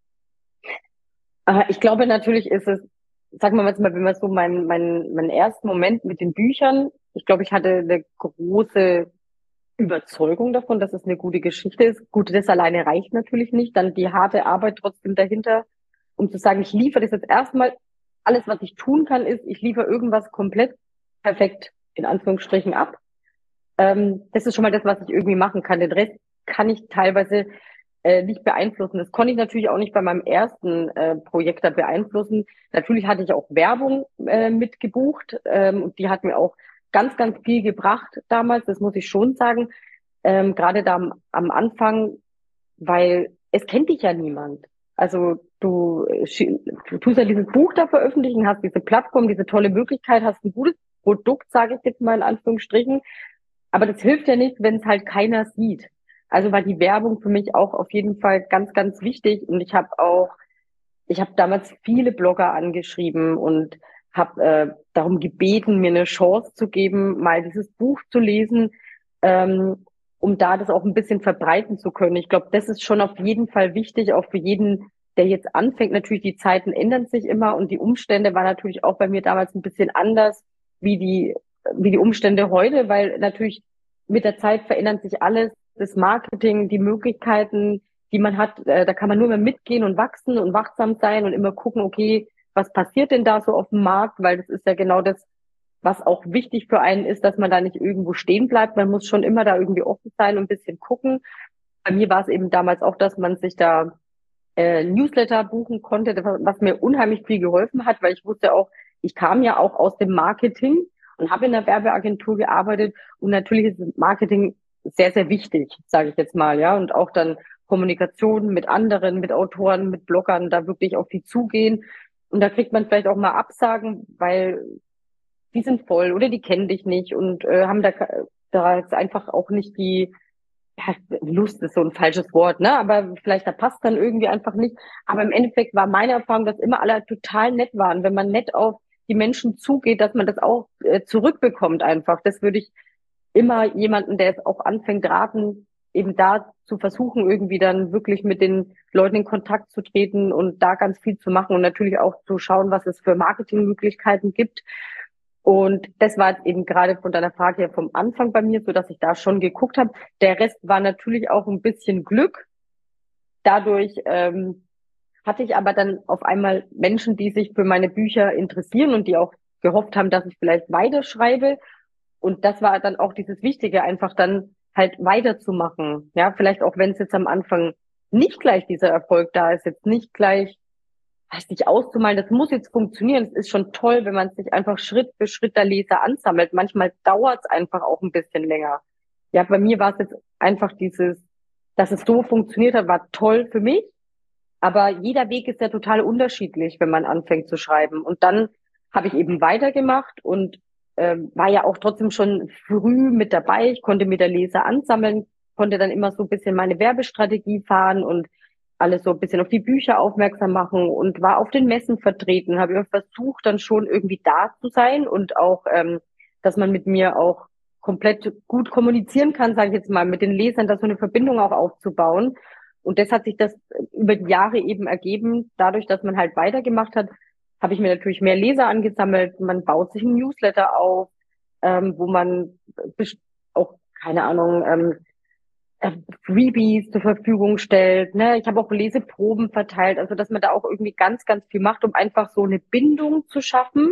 Äh, Ich glaube, natürlich ist es, sagen wir mal, jetzt mal, wenn man so meinen meinen meinen ersten Moment mit den Büchern, ich glaube, ich hatte eine große Überzeugung davon, dass es eine gute Geschichte ist. Gut, das alleine reicht natürlich nicht. Dann die harte Arbeit trotzdem dahinter, um zu sagen, ich liefere das jetzt erstmal. Alles, was ich tun kann, ist, ich liefere irgendwas komplett perfekt in Anführungsstrichen ab. Ähm, das ist schon mal das, was ich irgendwie machen kann. Den Rest kann ich teilweise äh, nicht beeinflussen. Das konnte ich natürlich auch nicht bei meinem ersten äh, Projekt da beeinflussen. Natürlich hatte ich auch Werbung äh, mitgebucht ähm, und die hat mir auch ganz, ganz viel gebracht damals. Das muss ich schon sagen. Ähm, gerade da am, am Anfang, weil es kennt dich ja niemand. Also du, äh, schi- du tust ja dieses Buch da veröffentlichen, hast diese Plattform, diese tolle Möglichkeit, hast ein gutes Produkt, sage ich jetzt mal in Anführungsstrichen. Aber das hilft ja nicht, wenn es halt keiner sieht. Also war die Werbung für mich auch auf jeden Fall ganz, ganz wichtig. Und ich habe auch, ich habe damals viele Blogger angeschrieben und habe äh, darum gebeten, mir eine Chance zu geben, mal dieses Buch zu lesen, ähm, um da das auch ein bisschen verbreiten zu können. Ich glaube, das ist schon auf jeden Fall wichtig, auch für jeden, der jetzt anfängt. Natürlich, die Zeiten ändern sich immer und die Umstände waren natürlich auch bei mir damals ein bisschen anders, wie die wie die Umstände heute, weil natürlich mit der Zeit verändert sich alles, das Marketing, die Möglichkeiten, die man hat, äh, da kann man nur mehr mitgehen und wachsen und wachsam sein und immer gucken, okay, was passiert denn da so auf dem Markt, weil das ist ja genau das, was auch wichtig für einen ist, dass man da nicht irgendwo stehen bleibt. Man muss schon immer da irgendwie offen sein und ein bisschen gucken. Bei mir war es eben damals auch, dass man sich da äh, Newsletter buchen konnte, was mir unheimlich viel geholfen hat, weil ich wusste auch, ich kam ja auch aus dem Marketing und habe in der Werbeagentur gearbeitet und natürlich ist Marketing sehr, sehr wichtig, sage ich jetzt mal, ja, und auch dann Kommunikation mit anderen, mit Autoren, mit Bloggern, da wirklich auf die zugehen und da kriegt man vielleicht auch mal Absagen, weil die sind voll oder die kennen dich nicht und äh, haben da, da jetzt einfach auch nicht die ja, Lust ist so ein falsches Wort, ne? Aber vielleicht da passt dann irgendwie einfach nicht. Aber im Endeffekt war meine Erfahrung, dass immer alle total nett waren. Wenn man nett auf die Menschen zugeht, dass man das auch äh, zurückbekommt einfach. Das würde ich immer jemanden, der jetzt auch anfängt, raten, eben da zu versuchen, irgendwie dann wirklich mit den Leuten in Kontakt zu treten und da ganz viel zu machen und natürlich auch zu schauen, was es für Marketingmöglichkeiten gibt. Und das war jetzt eben gerade von deiner Frage her vom Anfang bei mir, so dass ich da schon geguckt habe. Der Rest war natürlich auch ein bisschen Glück. Dadurch ähm, hatte ich aber dann auf einmal Menschen, die sich für meine Bücher interessieren und die auch gehofft haben, dass ich vielleicht weiterschreibe. Und das war dann auch dieses Wichtige, einfach dann halt weiterzumachen. Ja, vielleicht auch wenn es jetzt am Anfang nicht gleich dieser Erfolg da ist, jetzt nicht gleich weiß nicht, auszumalen, das muss jetzt funktionieren. Es ist schon toll, wenn man sich einfach Schritt für Schritt der Leser ansammelt. Manchmal dauert es einfach auch ein bisschen länger. Ja, bei mir war es jetzt einfach dieses, dass es so funktioniert hat, war toll für mich. Aber jeder Weg ist ja total unterschiedlich, wenn man anfängt zu schreiben. Und dann habe ich eben weitergemacht und ähm, war ja auch trotzdem schon früh mit dabei. Ich konnte mir der Leser ansammeln, konnte dann immer so ein bisschen meine Werbestrategie fahren und alles so ein bisschen auf die Bücher aufmerksam machen und war auf den Messen vertreten, habe immer versucht, dann schon irgendwie da zu sein und auch, ähm, dass man mit mir auch komplett gut kommunizieren kann, sage ich jetzt mal, mit den Lesern, da so eine Verbindung auch aufzubauen. Und das hat sich das über die Jahre eben ergeben. Dadurch, dass man halt weitergemacht hat, habe ich mir natürlich mehr Leser angesammelt. Man baut sich ein Newsletter auf, ähm, wo man auch, keine Ahnung, ähm, äh, Freebies zur Verfügung stellt. Ne? Ich habe auch Leseproben verteilt, also dass man da auch irgendwie ganz, ganz viel macht, um einfach so eine Bindung zu schaffen.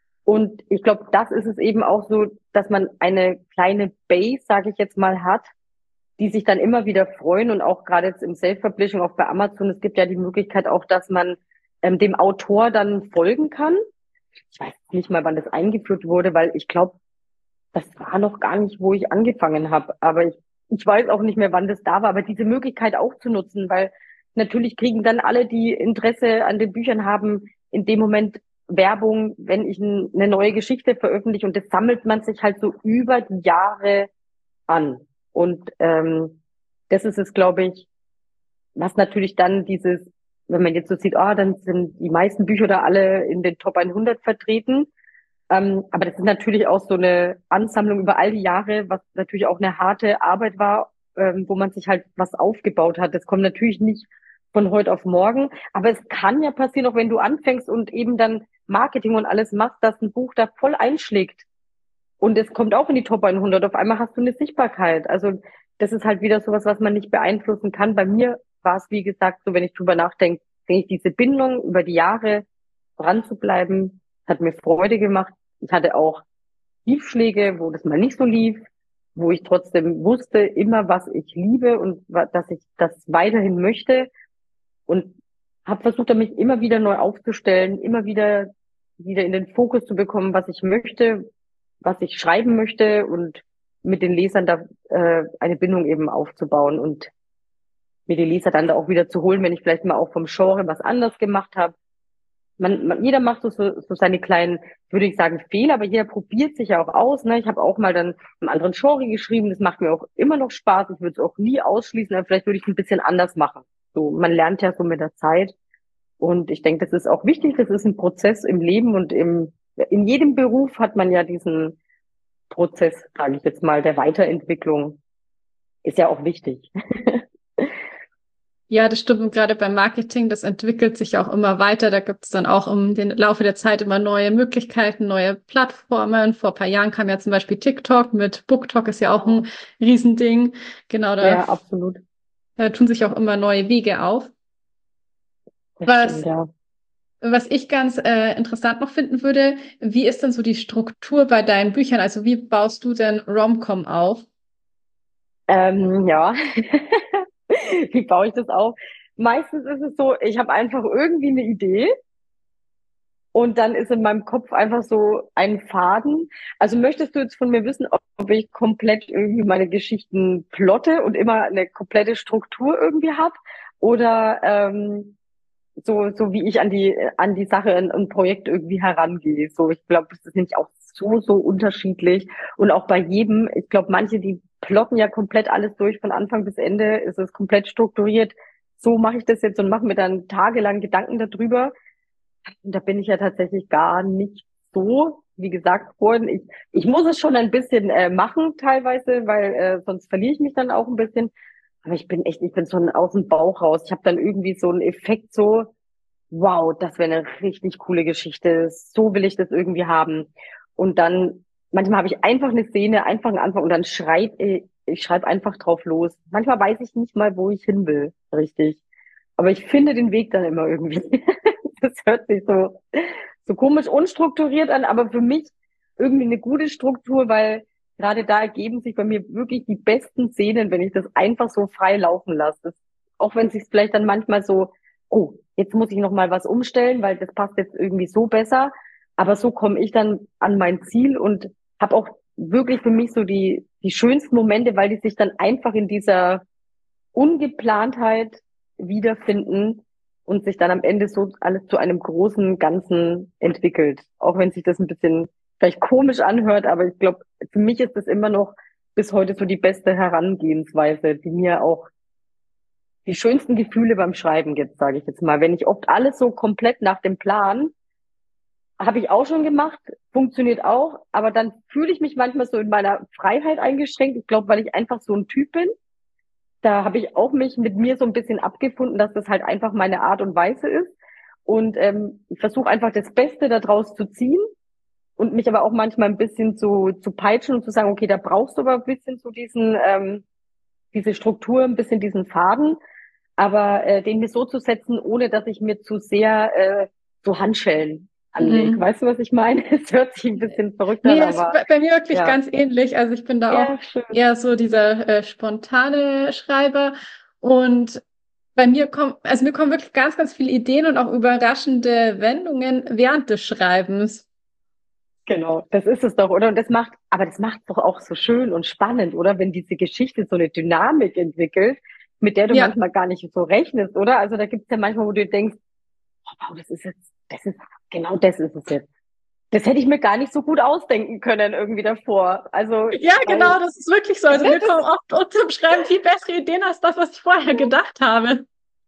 Und ich glaube, das ist es eben auch so, dass man eine kleine Base, sage ich jetzt mal, hat, die sich dann immer wieder freuen und auch gerade jetzt im Self-Publishing, auch bei Amazon, es gibt ja die Möglichkeit auch, dass man ähm, dem Autor dann folgen kann. Ich weiß nicht mal, wann das eingeführt wurde, weil ich glaube, das war noch gar nicht, wo ich angefangen habe. Aber ich, ich weiß auch nicht mehr, wann das da war. Aber diese Möglichkeit auch zu nutzen, weil natürlich kriegen dann alle, die Interesse an den Büchern haben, in dem Moment Werbung, wenn ich ein, eine neue Geschichte veröffentliche. Und das sammelt man sich halt so über die Jahre an. Und ähm, das ist es, glaube ich, was natürlich dann dieses, wenn man jetzt so sieht, ah, dann sind die meisten Bücher da alle in den Top hundert vertreten. Ähm, aber das ist natürlich auch so eine Ansammlung über all die Jahre, was natürlich auch eine harte Arbeit war, ähm, wo man sich halt was aufgebaut hat. Das kommt natürlich nicht von heute auf morgen, aber es kann ja passieren, auch wenn du anfängst und eben dann Marketing und alles machst, dass ein Buch da voll einschlägt. Und es kommt auch in die Top hundert. Auf einmal hast du eine Sichtbarkeit. Also das ist halt wieder sowas, was man nicht beeinflussen kann. Bei mir war es, wie gesagt, so, wenn ich drüber nachdenke, denke ich, diese Bindung über die Jahre dran zu bleiben, hat mir Freude gemacht. Ich hatte auch Tiefschläge, wo das mal nicht so lief, wo ich trotzdem wusste immer, was ich liebe und dass ich das weiterhin möchte und habe versucht, mich immer wieder neu aufzustellen, immer wieder wieder in den Fokus zu bekommen, was ich möchte, was ich schreiben möchte und mit den Lesern da äh, eine Bindung eben aufzubauen und mir die Leser dann da auch wieder zu holen, wenn ich vielleicht mal auch vom Genre was anderes gemacht habe. Man, man, jeder macht so, so, so seine kleinen, würde ich sagen, Fehler, aber jeder probiert sich ja auch aus. Ne? Ich habe auch mal dann einen anderen Genre geschrieben, das macht mir auch immer noch Spaß. Ich würde es auch nie ausschließen, aber vielleicht würde ich es ein bisschen anders machen. So, man lernt ja so mit der Zeit. Und ich denke, das ist auch wichtig, das ist ein Prozess im Leben und im, in jedem Beruf hat man ja diesen Prozess, sage ich jetzt mal, der Weiterentwicklung. Ist ja auch wichtig. Ja, das stimmt. Und gerade beim Marketing, das entwickelt sich auch immer weiter. Da gibt es dann auch im den Laufe der Zeit immer neue Möglichkeiten, neue Plattformen. Vor ein paar Jahren kam ja zum Beispiel TikTok mit BookTok, ist ja auch ein Riesending. Genau, da, Ja, absolut. da tun sich auch immer neue Wege auf. Das Was, stimmt, ja. was ich ganz äh, interessant noch finden würde, wie ist denn so die Struktur bei deinen Büchern? Also wie baust du denn Rom-Com auf? Ähm, ja. Wie baue ich das auf? meistens ist es so, ich habe einfach irgendwie eine Idee und dann ist in meinem Kopf einfach so ein Faden. Also möchtest du jetzt von mir wissen, ob, ob ich komplett irgendwie meine Geschichten plotte und immer eine komplette Struktur irgendwie habe? Oder ähm, so, so wie ich an die, an die Sache, ein, ein Projekt irgendwie herangehe. So, ich glaube, das ist nämlich auch so, so unterschiedlich. Und auch bei jedem, ich glaube, manche, die plotten ja komplett alles durch von Anfang bis Ende, ist es komplett strukturiert. So mache ich das jetzt und mache mir dann tagelang Gedanken darüber. Und da bin ich ja tatsächlich gar nicht so, wie gesagt vorhin. Ich, ich muss es schon ein bisschen äh, machen teilweise, weil äh, sonst verliere ich mich dann auch ein bisschen. Aber ich bin echt, ich bin so aus dem Bauch raus. Ich habe dann irgendwie so einen Effekt so, wow, das wäre eine richtig coole Geschichte. So will ich das irgendwie haben. Und dann, manchmal habe ich einfach eine Szene, einfach einen Anfang und dann schreibe ich, ich schreibe einfach drauf los. Manchmal weiß ich nicht mal, wo ich hin will, richtig. Aber ich finde den Weg dann immer irgendwie. Das hört sich so, so komisch unstrukturiert an, aber für mich irgendwie eine gute Struktur, weil gerade da ergeben sich bei mir wirklich die besten Szenen, wenn ich das einfach so frei laufen lasse. Das, auch wenn es sich vielleicht dann manchmal so, oh, jetzt muss ich noch mal was umstellen, weil das passt jetzt irgendwie so besser. Aber so komme ich dann an mein Ziel und habe auch wirklich für mich so die die schönsten Momente, weil die sich dann einfach in dieser Ungeplantheit wiederfinden und sich dann am Ende so alles zu einem großen Ganzen entwickelt. Auch wenn sich das ein bisschen vielleicht komisch anhört, aber ich glaube, für mich ist das immer noch bis heute so die beste Herangehensweise, die mir auch die schönsten Gefühle beim Schreiben gibt, sage ich jetzt mal. Wenn ich oft alles so komplett nach dem Plan, habe ich auch schon gemacht, funktioniert auch, aber dann fühle ich mich manchmal so in meiner Freiheit eingeschränkt. Ich glaube, weil ich einfach so ein Typ bin. Da habe ich auch mich mit mir so ein bisschen abgefunden, dass das halt einfach meine Art und Weise ist. Und ähm, ich versuche einfach das Beste daraus zu ziehen und mich aber auch manchmal ein bisschen zu, zu peitschen und zu sagen, okay, da brauchst du aber ein bisschen so diesen, ähm, diese Struktur, ein bisschen diesen Faden, aber äh, den mir so zu setzen, ohne dass ich mir zu sehr äh, so Handschellen anlege. Mhm. Weißt du, was ich meine? Es hört sich ein bisschen verrückt an, Nee, ist aber bei, bei mir wirklich ja. ganz ähnlich. Also ich bin da auch Ja, schön. eher so dieser äh, spontane Schreiber. Und bei mir kommen, also mir kommen wirklich ganz, ganz viele Ideen und auch überraschende Wendungen während des Schreibens. Genau, das ist es doch, oder? Und das macht, aber das macht doch auch so schön und spannend, oder? Wenn diese Geschichte so eine Dynamik entwickelt, mit der du Ja, manchmal gar nicht so rechnest, oder? Also da gibt's ja manchmal, wo du denkst, oh, wow, das ist jetzt, das ist, genau das ist es jetzt. Das hätte ich mir gar nicht so gut ausdenken können irgendwie davor. Also, ja, genau, weil, das ist wirklich so. ne, Also mir kommen das, oft unterm Schreiben viel bessere Ideen als das, was ich vorher gedacht habe.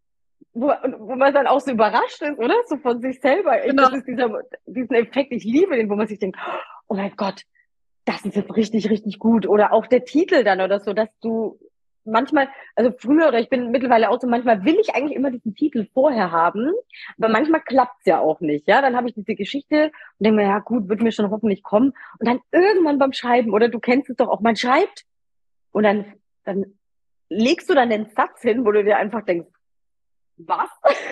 wo, wo man dann auch so überrascht ist, oder? So von sich selber. Ich, das Genau. ist dieser, diesen Effekt, ich liebe den, wo man sich denkt, oh mein Gott, das ist jetzt richtig, richtig gut. Oder auch der Titel dann oder so, dass du manchmal, also früher oder ich bin mittlerweile auch so, manchmal will ich eigentlich immer diesen Titel vorher haben, aber manchmal klappt's ja auch nicht. Ja, dann habe ich diese Geschichte und denke mir, ja gut, wird mir schon hoffentlich kommen. Und dann irgendwann beim Schreiben, oder du kennst es doch auch, man schreibt und dann, dann legst du dann den Satz hin, wo du dir einfach denkst, was?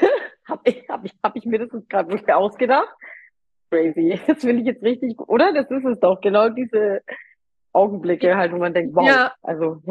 Hab ich, hab ich, hab ich mir das jetzt gerade wirklich ausgedacht? Crazy. Das finde ich jetzt richtig, oder? Das ist es doch, genau diese Augenblicke halt, wo man denkt, wow, Ja, also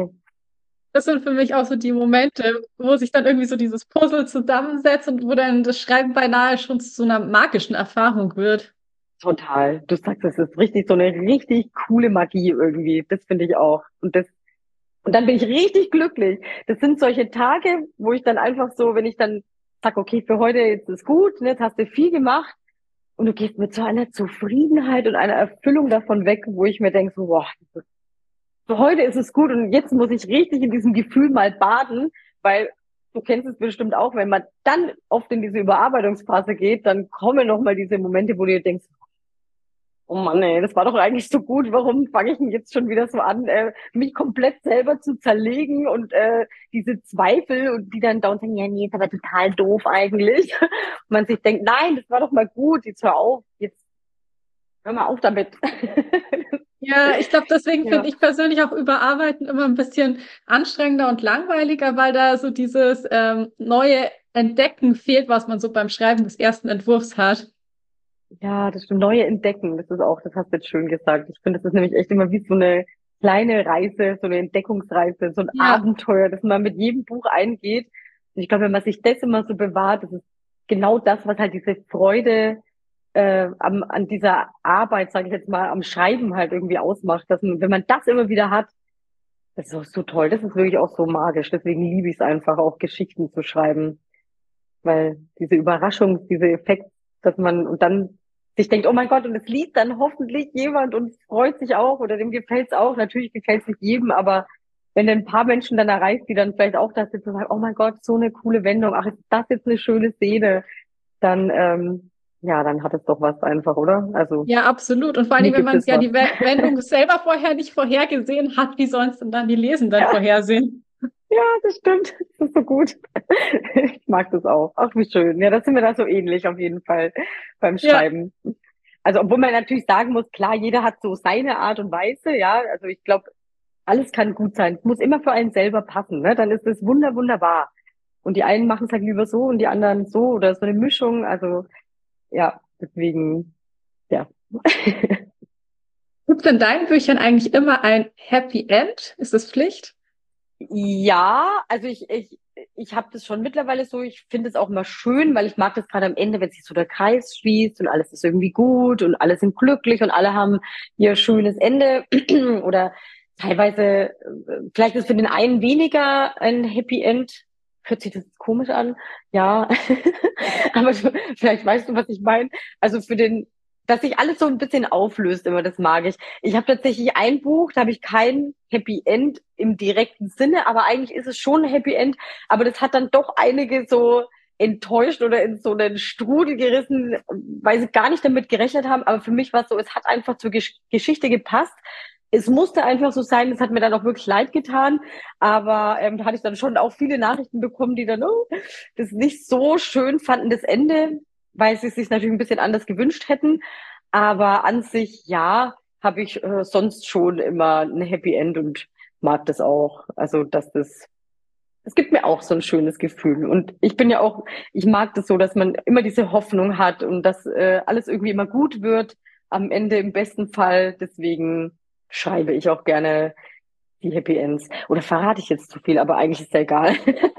das sind für mich auch so die Momente, wo sich dann irgendwie so dieses Puzzle zusammensetzt und wo dann das Schreiben beinahe schon zu so einer magischen Erfahrung wird. total. Du sagst, das ist richtig so eine richtig coole Magie irgendwie. Das finde ich auch. Und das, und dann bin ich richtig glücklich. Das sind solche Tage, wo ich dann einfach so, wenn ich dann sag, okay, für heute jetzt ist gut, ne, jetzt hast du viel gemacht und du gehst mit so einer Zufriedenheit und einer Erfüllung davon weg, wo ich mir denke, so, boah, das ist, für heute ist es gut und jetzt muss ich richtig in diesem Gefühl mal baden, weil du kennst es bestimmt auch, wenn man dann oft in diese Überarbeitungsphase geht, dann kommen noch mal diese Momente, wo du dir denkst, oh Mann, ey, das war doch eigentlich so gut. Warum fange ich denn jetzt schon wieder so an, äh, mich komplett selber zu zerlegen und äh, diese Zweifel und die dann da und sagen, ja, nee, ist aber total doof eigentlich. Und man sich denkt, nein, das war doch mal gut, jetzt hör auf, jetzt hör mal auf damit. Ja, ich glaube, deswegen finde Ja. ich persönlich auch Überarbeiten immer ein bisschen anstrengender und langweiliger, weil da so dieses ähm, neue Entdecken fehlt, was man so beim Schreiben des ersten Entwurfs hat. Ja, das stimmt. Neue Entdecken, das ist auch, das hast du jetzt schön gesagt. Ich finde, das ist nämlich echt immer wie so eine kleine Reise, so eine Entdeckungsreise, so ein Ja, Abenteuer, das man mit jedem Buch eingeht. Ich glaube, wenn man sich das immer so bewahrt, das ist genau das, was halt diese Freude äh, am, an dieser Arbeit, sage ich jetzt mal, am Schreiben halt irgendwie ausmacht. Dass man, wenn man das immer wieder hat, das ist auch so toll. Das ist wirklich auch so magisch. Deswegen liebe ich es einfach, auch Geschichten zu schreiben. Weil diese Überraschung, dieser Effekt, dass man und dann sich denkt, oh mein Gott, und es liest dann hoffentlich jemand und freut sich auch oder dem gefällt's auch. Natürlich gefällt's nicht jedem, aber wenn du ein paar Menschen dann erreichst, die dann vielleicht auch das sitzen und sagen, oh mein Gott, so eine coole Wendung, ach, ist das jetzt eine schöne Szene, dann, ähm, ja, dann hat es doch was einfach, oder? Also, Ja, absolut. Und vor allen mir Dingen, wenn gibt man es ja was. die We- Wendung selber vorher nicht vorhergesehen hat, wie sollen es denn dann die Lesenden Ja, vorhersehen? ja, das stimmt. Das ist so gut. Ich mag das auch. Ach, wie schön. Ja, das sind wir da so ähnlich auf jeden Fall beim Ja, Schreiben. Also, obwohl man natürlich sagen muss, klar, jeder hat so seine Art und Weise, ja. Also ich glaube, alles kann gut sein. Es muss immer für einen selber passen, ne? Dann ist es wunder, wunderbar. Und die einen machen es halt lieber so und die anderen so oder so eine Mischung. Also, ja, deswegen, ja. gibt es in deinen Büchern eigentlich immer ein Happy End? Ist das Pflicht? Ja, also ich, ich, ich habe das schon mittlerweile so, ich finde es auch immer schön, weil ich mag das gerade am Ende, wenn sich so der Kreis schließt und alles ist irgendwie gut und alle sind glücklich und alle haben ihr schönes Ende oder teilweise, äh, vielleicht ist für den einen weniger ein Happy End. Hört sich das komisch an? Ja, aber du, vielleicht weißt du, was ich meine. Also für den, dass sich alles so ein bisschen auflöst immer, das mag ich. Ich habe tatsächlich ein Buch, da habe ich kein Happy End im direkten Sinne, aber eigentlich ist es schon ein Happy End, aber das hat dann doch einige so enttäuscht oder in so einen Strudel gerissen, weil sie gar nicht damit gerechnet haben. Aber für mich war es so, es hat einfach zur Gesch Geschichte gepasst. Es musste einfach so sein, es hat mir dann auch wirklich leid getan, aber ähm, da hatte ich dann schon auch viele Nachrichten bekommen, die dann oh, das nicht so schön fanden, das Ende, weil sie es sich natürlich ein bisschen anders gewünscht hätten. Aber an sich, ja, habe ich äh, sonst schon immer ein Happy End und mag das auch. Also, dass das, es gibt mir auch so ein schönes Gefühl. Und ich bin ja auch, ich mag das so, dass man immer diese Hoffnung hat und dass äh, alles irgendwie immer gut wird. Am Ende im besten Fall. Deswegen schreibe ich auch gerne die Happy Ends. Oder verrate ich jetzt zu viel, aber eigentlich ist ja egal.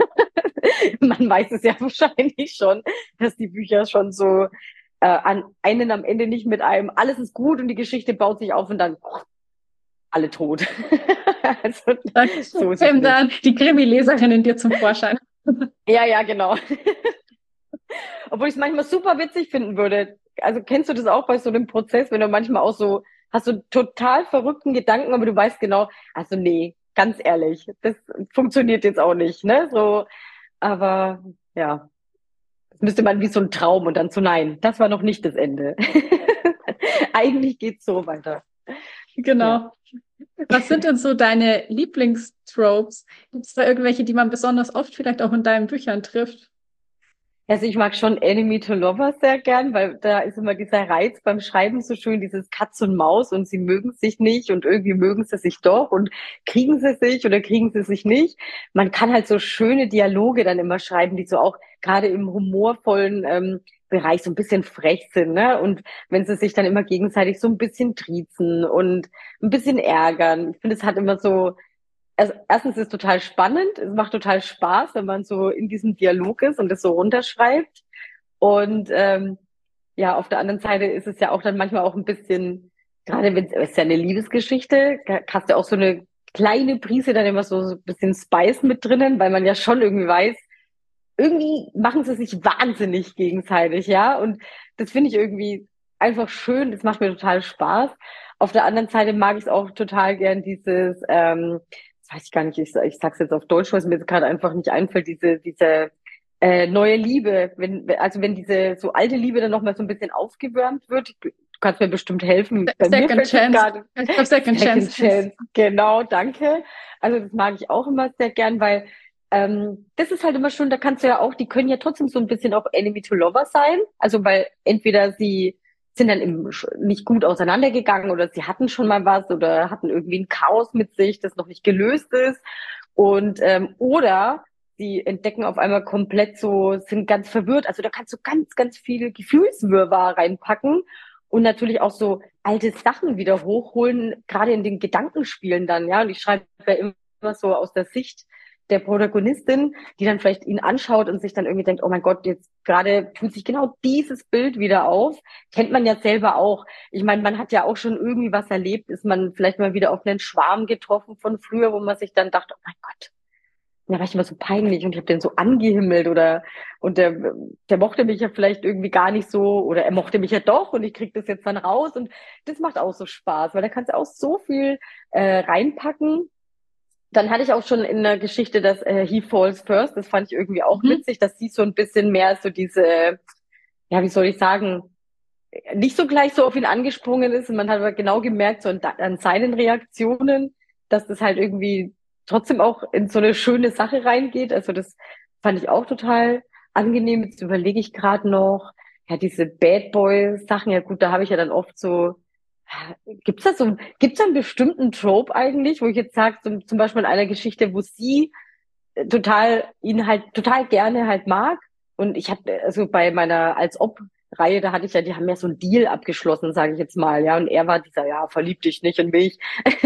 Man weiß es ja wahrscheinlich schon, dass die Bücher schon so äh, an einen am Ende nicht mit einem, alles ist gut und die Geschichte baut sich auf und dann oh, alle tot. Also, Da so ist es käme nicht. dann die Krimi-Leserin in dir zum Vorschein. Ja, ja, genau. Obwohl ich es manchmal super witzig finden würde. Also kennst du das auch bei so einem Prozess, wenn du manchmal auch so, hast du total verrückten Gedanken, aber du weißt genau, also nee, ganz ehrlich, das funktioniert jetzt auch nicht, ne? So, aber ja, das müsste man wie so ein Traum und dann so, nein, das war noch nicht das Ende. Eigentlich geht's so weiter. Ja. Genau. Was sind denn so deine Lieblingstropes? Gibt es da irgendwelche, die man besonders oft vielleicht auch in deinen Büchern trifft? Also ich mag schon Enemy to Lover sehr gern, weil da ist immer dieser Reiz beim Schreiben so schön, dieses Katz und Maus und sie mögen sich nicht und irgendwie mögen sie sich doch und kriegen sie sich oder kriegen sie sich nicht. Man kann halt so schöne Dialoge dann immer schreiben, die so auch gerade im humorvollen ähm, Bereich so ein bisschen frech sind, ne? Und wenn sie sich dann immer gegenseitig so ein bisschen triezen und ein bisschen ärgern. Ich finde, es hat immer so also erstens ist es total spannend, es macht total Spaß, wenn man so in diesem Dialog ist und das so runterschreibt. Und ähm, ja, auf der anderen Seite ist es ja auch dann manchmal auch ein bisschen, gerade wenn es ist ja eine Liebesgeschichte, da hast du auch so eine kleine Prise dann immer so, so ein bisschen Spice mit drinnen, weil man ja schon irgendwie weiß, irgendwie machen sie sich wahnsinnig gegenseitig, ja. Und das finde ich irgendwie einfach schön, das macht mir total Spaß. Auf der anderen Seite mag ich es auch total gern, dieses, ähm, das weiß ich gar nicht, ich, ich sag's jetzt auf Deutsch, was mir jetzt gerade einfach nicht einfällt, diese, diese äh, neue Liebe, wenn, also wenn diese so alte Liebe dann nochmal so ein bisschen aufgewärmt wird, du kannst mir bestimmt helfen. Bei mir Second fällt es Chance. gerade Ich glaube, Second Second Chance heißt. Chance, genau, danke. Also das mag ich auch immer sehr gern, weil ähm, das ist halt immer schön, da kannst du ja auch, die können ja trotzdem so ein bisschen auch Enemy to Lover sein. Also weil entweder sie sind dann im, nicht gut auseinandergegangen oder sie hatten schon mal was oder hatten irgendwie ein Chaos mit sich, das noch nicht gelöst ist. Und ähm, oder sie entdecken auf einmal komplett so, sind ganz verwirrt. Also da kannst du ganz, ganz viel Gefühlswirrwarr reinpacken und natürlich auch so alte Sachen wieder hochholen, gerade in den Gedankenspielen dann, ja. Und ich schreibe ja immer so aus der Sicht der Protagonistin, die dann vielleicht ihn anschaut und sich dann irgendwie denkt, oh mein Gott, jetzt gerade tut sich genau dieses Bild wieder auf. Kennt man ja selber auch. Ich meine, man hat ja auch schon irgendwie was erlebt, ist man vielleicht mal wieder auf einen Schwarm getroffen von früher, wo man sich dann dachte, oh mein Gott, da war ich immer so peinlich und ich habe den so angehimmelt oder und der, der mochte mich ja vielleicht irgendwie gar nicht so oder er mochte mich ja doch und ich krieg das jetzt dann raus und das macht auch so Spaß, weil da kannst du auch so viel äh, reinpacken. Dann hatte ich auch schon in der Geschichte das äh, He Falls First, das fand ich irgendwie auch Mhm. witzig, dass sie so ein bisschen mehr so diese, ja, wie soll ich sagen, nicht so gleich so auf ihn angesprungen ist und man hat aber genau gemerkt, so an, an seinen Reaktionen, dass das halt irgendwie trotzdem auch in so eine schöne Sache reingeht. Also das fand ich auch total angenehm. Jetzt überlege ich gerade noch, ja, diese Bad Boy-Sachen, ja gut, da habe ich ja dann oft so, gibt's da so, gibt's da einen bestimmten Trope eigentlich, wo ich jetzt sage, zum, zum Beispiel in einer Geschichte, wo sie total ihn halt total gerne halt mag. Und ich hatte also bei meiner als ob Reihe, da hatte ich ja, die haben ja so einen Deal abgeschlossen, sage ich jetzt mal, ja. Und er war dieser, ja, verlieb dich nicht in mich.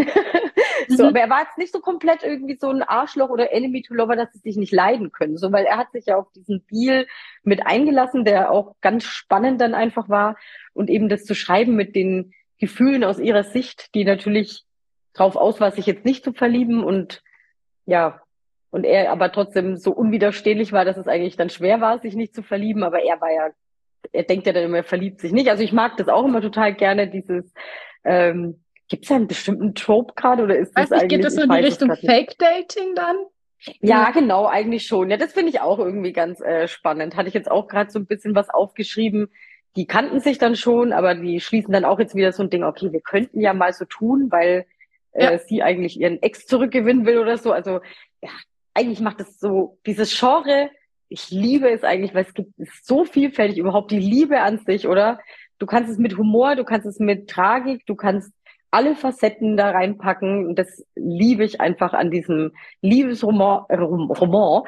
So, Mhm. aber er war jetzt nicht so komplett irgendwie so ein Arschloch oder Enemy to Lover, dass sie sich nicht leiden können. So, weil er hat sich ja auf diesen Deal mit eingelassen, der auch ganz spannend dann einfach war. Und eben das zu schreiben mit den Gefühlen aus ihrer Sicht, die natürlich drauf aus war, sich jetzt nicht zu verlieben und ja, und er aber trotzdem so unwiderstehlich war, dass es eigentlich dann schwer war, sich nicht zu verlieben. Aber er war ja, er denkt ja dann immer, er verliebt sich nicht. Also ich mag das auch immer total gerne, dieses, ähm, gibt es da einen bestimmten Trope gerade oder ist das Weiß nicht, geht eigentlich, das so ich in die weiß es Richtung gerade nicht. Fake-Dating dann? Ja, genau, eigentlich schon. Ja, das finde ich auch irgendwie ganz äh, spannend. Hatte ich jetzt auch gerade so ein bisschen was aufgeschrieben. Die kannten sich dann schon, aber die schließen dann auch jetzt wieder so ein Ding, okay, wir könnten ja mal so tun, weil Ja, äh, sie eigentlich ihren Ex zurückgewinnen will oder so. Also ja, eigentlich macht es so, dieses Genre, ich liebe es eigentlich, weil es gibt es ist so vielfältig überhaupt die Liebe an sich, oder? Du kannst es mit Humor, du kannst es mit Tragik, du kannst alle Facetten da reinpacken. Und das liebe ich einfach an diesem Liebesroman, äh, Rom- Roman,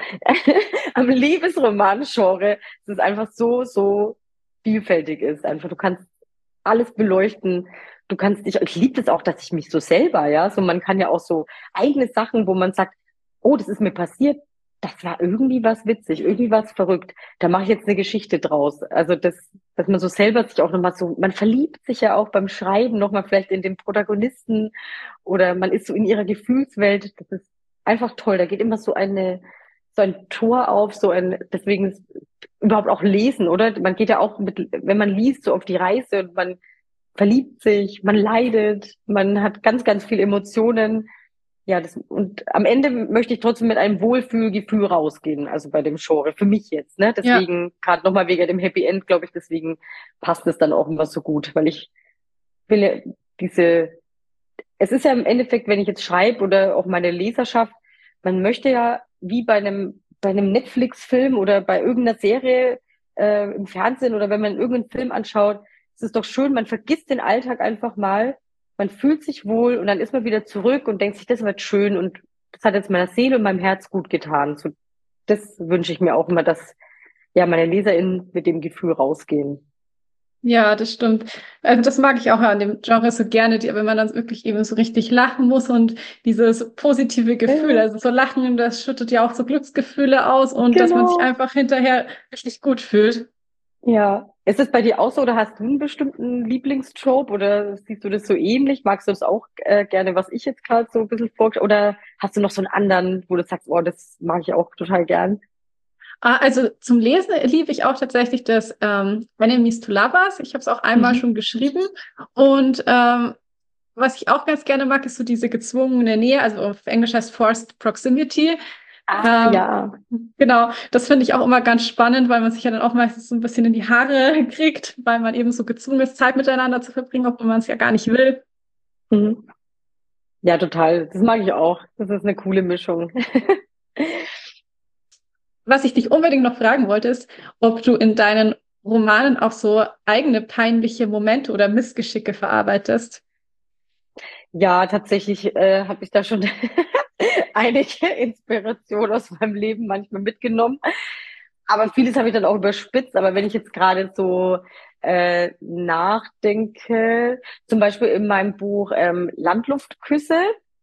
am Liebesroman-Genre, dass es einfach so, so vielfältig ist. Einfach, du kannst alles beleuchten. Du kannst dich, ich liebe das auch, dass ich mich so selber, ja, so man kann ja auch so eigene Sachen, wo man sagt, oh, das ist mir passiert, das war irgendwie was witzig, irgendwie was verrückt. Da mache ich jetzt eine Geschichte draus. Also das, dass man so selber sich auch nochmal so, man verliebt sich ja auch beim Schreiben nochmal vielleicht in den Protagonisten oder man ist so in ihrer Gefühlswelt. Das ist einfach toll. Da geht immer so eine, so ein Tor auf, so ein, deswegen ist überhaupt auch lesen, oder? Man geht ja auch mit, wenn man liest, so auf die Reise und man verliebt sich, man leidet, man hat ganz, ganz viele Emotionen. Ja, das, und am Ende möchte ich trotzdem mit einem Wohlfühlgefühl rausgehen, also bei dem Genre, für mich jetzt, ne? ja. Deswegen, gerade nochmal wegen dem Happy End, glaube ich, deswegen passt es dann auch immer so gut, weil ich will ja diese, es ist ja im Endeffekt, wenn ich jetzt schreibe oder auch meine Leserschaft, man möchte ja wie bei einem, bei einem Netflix-Film oder bei irgendeiner Serie äh, im Fernsehen oder wenn man irgendeinen Film anschaut, es ist doch schön, man vergisst den Alltag einfach mal, man fühlt sich wohl und dann ist man wieder zurück und denkt sich, das wird schön und das hat jetzt meiner Seele und meinem Herz gut getan. So, das wünsche ich mir auch immer, dass ja meine LeserInnen mit dem Gefühl rausgehen. Ja, das stimmt. Also das mag ich auch an dem Genre so gerne, die, wenn man dann wirklich eben so richtig lachen muss und dieses positive Gefühl, Ja, also so Lachen, das schüttet ja auch so Glücksgefühle aus und dass man sich genau. einfach hinterher richtig gut fühlt. Ja. Ist es bei dir auch so oder hast du einen bestimmten Lieblingstrope oder siehst du das so ähnlich? Magst du das auch äh, gerne, was ich jetzt gerade so ein bisschen vorgestellt oder hast du noch so einen anderen, wo du sagst, oh, das mag ich auch total gern? Ah, also zum Lesen liebe ich auch tatsächlich das ähm, Enemies to Lovers. Ich habe es auch einmal Mhm. schon geschrieben und ähm, was ich auch ganz gerne mag, ist so diese gezwungene Nähe, also auf Englisch heißt Forced Proximity. Ah, Ähm, ja. genau, das finde ich auch immer ganz spannend, weil man sich ja dann auch meistens so ein bisschen in die Haare kriegt, weil man eben so gezwungen ist, Zeit miteinander zu verbringen, obwohl man es ja gar nicht will. Mhm. Ja, total. Das mag ich auch. Das ist eine coole Mischung. Was ich dich unbedingt noch fragen wollte, ist, ob du in deinen Romanen auch so eigene peinliche Momente oder Missgeschicke verarbeitest. Ja, tatsächlich äh, habe ich da schon einige Inspirationen aus meinem Leben manchmal mitgenommen. Aber vieles habe ich dann auch überspitzt. Aber wenn ich jetzt gerade so äh, nachdenke, zum Beispiel in meinem Buch ähm, Landluftküsse,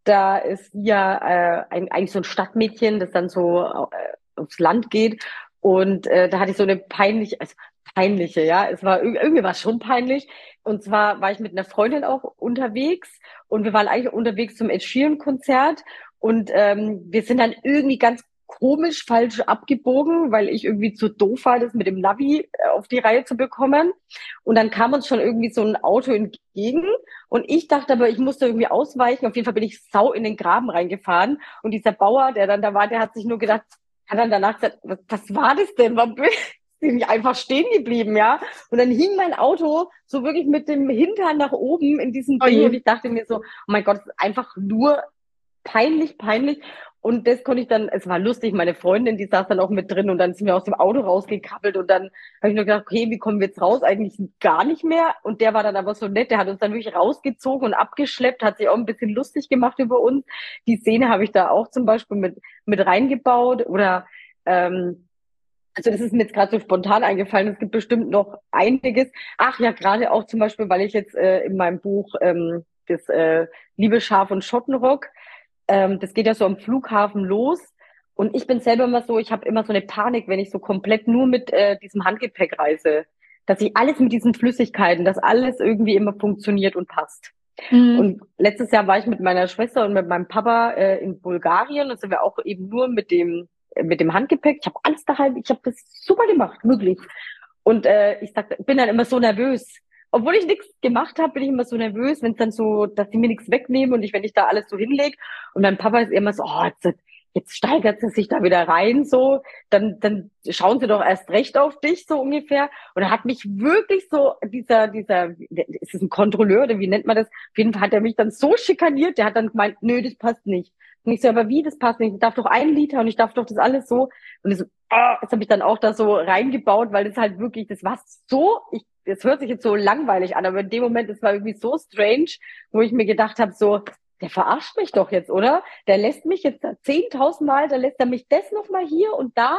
da ist sie ja äh, ein, eigentlich so ein Stadtmädchen, das dann so äh, aufs Land geht. Und äh, da hatte ich so eine peinliche, also peinliche, ja, es war irgendwie war es schon peinlich. Und zwar war ich mit einer Freundin auch unterwegs und wir waren eigentlich unterwegs zum Ed Sheeran Konzert und ähm, wir sind dann irgendwie ganz komisch falsch abgebogen, weil ich irgendwie zu doof war, das mit dem Navi äh, auf die Reihe zu bekommen. Und dann kam uns schon irgendwie so ein Auto entgegen und ich dachte aber, ich musste irgendwie ausweichen. Auf jeden Fall bin ich sau in den Graben reingefahren. Und dieser Bauer, der dann da war, der hat sich nur gedacht, hat dann danach gesagt, was, was war das denn? Warum bin ich einfach stehen geblieben, ja? Und dann hing mein Auto so wirklich mit dem Hintern nach oben in diesem Oh Ding je. und ich dachte mir so, oh mein Gott, es ist einfach nur peinlich, peinlich. Und das konnte ich dann, es war lustig, meine Freundin, die saß dann auch mit drin und dann sind wir aus dem Auto rausgekrabbelt und dann habe ich nur gedacht, okay, wie kommen wir jetzt raus? Eigentlich gar nicht mehr. Und der war dann aber so nett, der hat uns dann wirklich rausgezogen und abgeschleppt, hat sich auch ein bisschen lustig gemacht über uns. Die Szene habe ich da auch zum Beispiel mit, mit reingebaut oder, ähm, also das ist mir jetzt gerade so spontan eingefallen. Es gibt bestimmt noch einiges. Ach ja, gerade auch zum Beispiel, weil ich jetzt äh, in meinem Buch ähm, das äh, Liebe, Schaf und Schottenrock, ähm, das geht ja so am Flughafen los. Und ich bin selber immer so, ich habe immer so eine Panik, wenn ich so komplett nur mit äh, diesem Handgepäck reise. Dass ich alles mit diesen Flüssigkeiten, dass alles irgendwie immer funktioniert und passt. Mhm. Und letztes Jahr war ich mit meiner Schwester und mit meinem Papa äh, in Bulgarien und sind wir auch eben nur mit dem äh, mit dem Handgepäck. Ich habe alles daheim, ich habe das super gemacht, wirklich. Und äh, ich sag, bin dann immer so nervös. Obwohl ich nichts gemacht habe, bin ich immer so nervös, wenn es dann so, dass die mir nichts wegnehmen und ich, wenn ich da alles so hinlege. Und mein Papa ist immer so, oh, jetzt, jetzt steigert sie sich da wieder rein, so, dann, dann schauen sie doch erst recht auf dich, so ungefähr. Und er hat mich wirklich so, dieser, dieser, ist es ein Kontrolleur oder wie nennt man das? Auf jeden Fall hat er mich dann so schikaniert, der hat dann gemeint, nö, das passt nicht. Und ich so, aber wie, das passt nicht? Ich darf doch ein Liter und ich darf doch das alles so. Und ich so, ah, das habe ich dann auch da so reingebaut, weil das halt wirklich, das war so, ich, das hört sich jetzt so langweilig an, aber in dem Moment, das war irgendwie so strange, wo ich mir gedacht habe, so, der verarscht mich doch jetzt, oder? Der lässt mich jetzt zehntausend Mal, da lässt er mich das nochmal hier und da.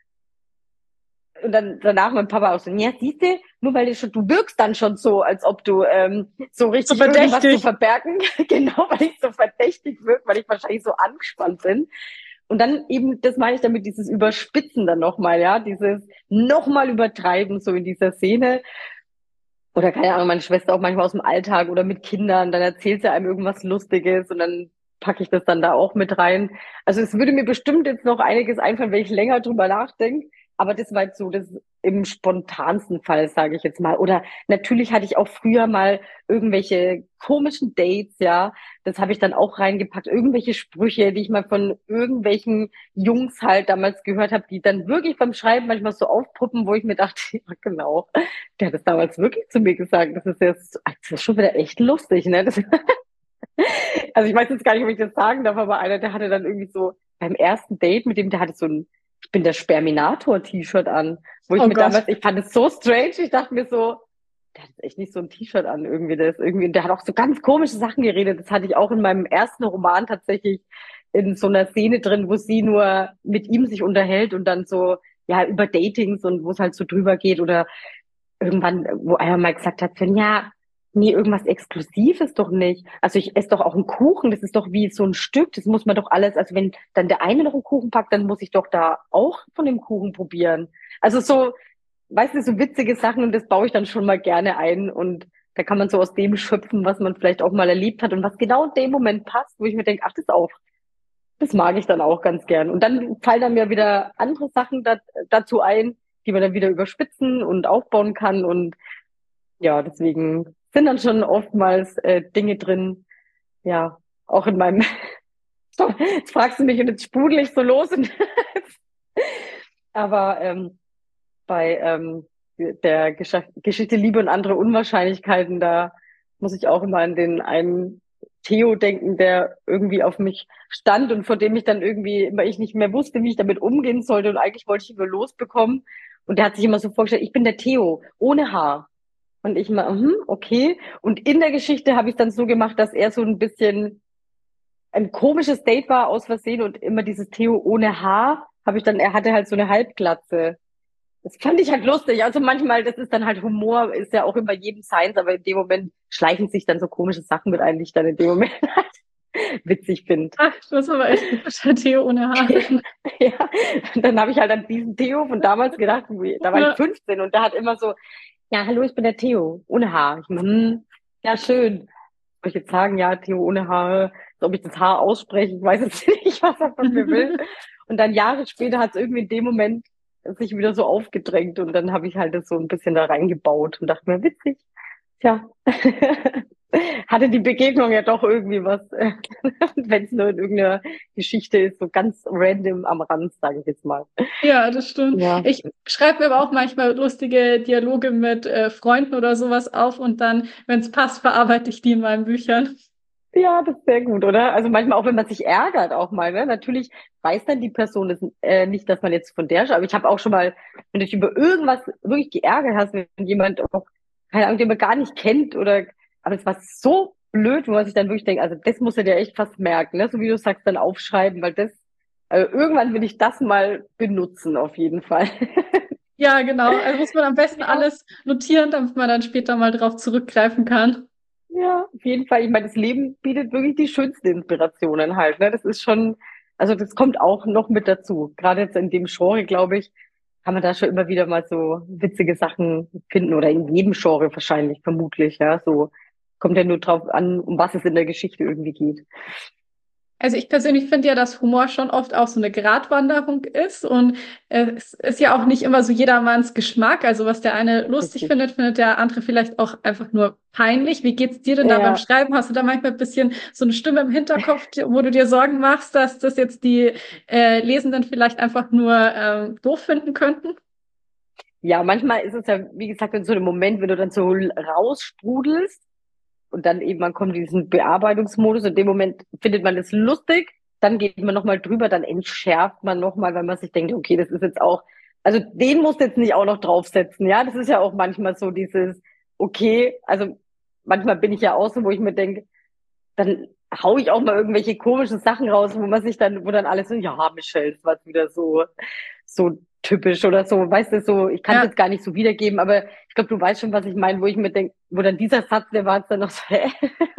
Und dann danach mein Papa auch so, ja, siehst du, nur weil du schon, du wirkst dann schon so, als ob du ähm, so So richtig irgendwas zu verdächtig. verbergen, genau, weil ich so verdächtig wirke, weil ich wahrscheinlich so angespannt bin. Und dann eben, das meine ich damit, dieses Überspitzen dann nochmal, ja, dieses nochmal übertreiben, so in dieser Szene. Oder keine Ahnung, meine Schwester auch manchmal aus dem Alltag oder mit Kindern, dann erzählt sie einem irgendwas Lustiges und dann packe ich das dann da auch mit rein. Also es würde mir bestimmt jetzt noch einiges einfallen, wenn ich länger drüber nachdenke. Aber das war jetzt so das im spontansten Fall, sage ich jetzt mal. Oder natürlich hatte ich auch früher mal irgendwelche komischen Dates, ja. Das habe ich dann auch reingepackt. Irgendwelche Sprüche, die ich mal von irgendwelchen Jungs halt damals gehört habe, die dann wirklich beim Schreiben manchmal so aufpuppen, wo ich mir dachte, ja genau, der hat das damals wirklich zu mir gesagt. Das ist jetzt, das ist schon wieder echt lustig, ne? Das, also ich weiß jetzt gar nicht, ob ich das sagen darf, aber einer, der hatte dann irgendwie so beim ersten Date mit dem, der hatte so ein Ich bin der Sperminator-T-Shirt an, wo ich Oh mir Gott. damals, ich fand es so strange, ich dachte mir so, der hat jetzt echt nicht so ein T-Shirt an irgendwie, der ist irgendwie, der hat auch so ganz komische Sachen geredet. Das hatte ich auch in meinem ersten Roman tatsächlich in so einer Szene drin, wo sie nur mit ihm sich unterhält und dann so, ja, über Datings und wo es halt so drüber geht oder irgendwann, wo einer mal gesagt hat, ja, nee, irgendwas Exklusives doch nicht. Also ich esse doch auch einen Kuchen, das ist doch wie so ein Stück, das muss man doch alles, also wenn dann der eine noch einen Kuchen packt, dann muss ich doch da auch von dem Kuchen probieren. Also so, weißt du, so witzige Sachen und das baue ich dann schon mal gerne ein und da kann man so aus dem schöpfen, was man vielleicht auch mal erlebt hat und was genau in dem Moment passt, wo ich mir denke, ach, das auch, das mag ich dann auch ganz gern. Und dann fallen dann mir wieder andere Sachen da, dazu ein, die man dann wieder überspitzen und aufbauen kann und ja, deswegen sind dann schon oftmals äh, Dinge drin, ja, auch in meinem, so, jetzt fragst du mich und jetzt sprudel ich so los. Und aber ähm, bei ähm, der Gesch Geschichte Liebe und andere Unwahrscheinlichkeiten, da muss ich auch immer an den einen Theo denken, der irgendwie auf mich stand und vor dem ich dann irgendwie immer ich nicht mehr wusste, wie ich damit umgehen sollte und eigentlich wollte ich ihn nur losbekommen. Und der hat sich immer so vorgestellt, ich bin der Theo, ohne Haar. Und ich mal, hm, okay. Und in der Geschichte habe ich dann so gemacht, dass er so ein bisschen ein komisches Date war aus Versehen und immer dieses Theo ohne Haar habe ich dann, er hatte halt so eine Halbglatze. Das fand ich halt lustig. Also manchmal, das ist dann halt Humor, ist ja auch immer jedem seins, aber in dem Moment schleichen sich dann so komische Sachen mit ein, die ich dann in dem Moment witzig finde. Ach, das ist aber echt ein frischer Theo ohne Haare. Ja, und dann habe ich halt an diesen Theo von damals gedacht, wie- da war ich Ja. fünfzehn und der hat immer so, ja, hallo, ich bin der Theo, ohne Haar. Ich, so, hm, ja, schön. Soll ich jetzt sagen, ja, Theo ohne Haare, so, ob ich das Haar ausspreche, ich weiß jetzt nicht, was er von mir will. Und dann Jahre später hat es irgendwie in dem Moment sich wieder so aufgedrängt und dann habe ich halt das so ein bisschen da reingebaut und dachte mir, witzig, tja. Hatte die Begegnung ja doch irgendwie was, wenn es nur in irgendeiner Geschichte ist, so ganz random am Rand, sage ich jetzt mal. Ja, das stimmt. Ja, Ich schreibe mir aber auch manchmal lustige Dialoge mit äh, Freunden oder sowas auf und dann, wenn es passt, verarbeite ich die in meinen Büchern. ja, das ist sehr gut, oder? Also manchmal auch, wenn man sich ärgert, auch mal, ne? Natürlich weiß dann die Person das, äh, nicht, dass man jetzt von der, aber ich habe auch schon mal, wenn du dich über irgendwas wirklich geärgert hast, wenn jemand auch, keine Ahnung, den man gar nicht kennt oder, aber es war so blöd, wo man sich dann wirklich denkt, also das muss er dir echt fast merken, ne? So wie du sagst, dann aufschreiben, weil das, also irgendwann will ich das mal benutzen, auf jeden Fall. Ja, genau. Also muss man am besten Ja. alles notieren, damit man dann später mal drauf zurückgreifen kann. Ja, auf jeden Fall. Ich meine, das Leben bietet wirklich die schönsten Inspirationen halt, ne? Das ist schon, also das kommt auch noch mit dazu. Gerade jetzt in dem Genre, glaube ich, kann man da schon immer wieder mal so witzige Sachen finden oder in jedem Genre wahrscheinlich, vermutlich, ja. So kommt ja nur drauf an, um was es in der Geschichte irgendwie geht. Also ich persönlich finde ja, dass Humor schon oft auch so eine Gratwanderung ist und äh, es ist ja auch nicht immer so jedermanns Geschmack. Also was der eine lustig Richtig. findet, findet der andere vielleicht auch einfach nur peinlich. Wie geht's dir denn da beim Ja, Schreiben? Hast du da manchmal ein bisschen so eine Stimme im Hinterkopf, die- wo du dir Sorgen machst, dass das jetzt die äh, Lesenden vielleicht einfach nur ähm, doof finden könnten? ja, manchmal ist es ja, wie gesagt, in so einem Moment, wenn du dann so raussprudelst, und dann eben, man kommt in diesen Bearbeitungsmodus. In dem Moment findet man es lustig, dann geht man nochmal drüber, dann entschärft man nochmal, weil man sich denkt, okay, das ist jetzt auch, also den musst du jetzt nicht auch noch draufsetzen, ja. Das ist ja auch manchmal so dieses, okay, also manchmal bin ich ja auch so, wo ich mir denke, dann hau ich auch mal irgendwelche komischen Sachen raus, wo man sich dann, wo dann alles so, ja, Michelle, das war wieder so, so typisch oder so, weißt du, so, ich kann es Ja, jetzt gar nicht so wiedergeben, aber ich glaube, du weißt schon, was ich meine, wo ich mir denke, wo dann dieser Satz, der war jetzt dann noch so, hä?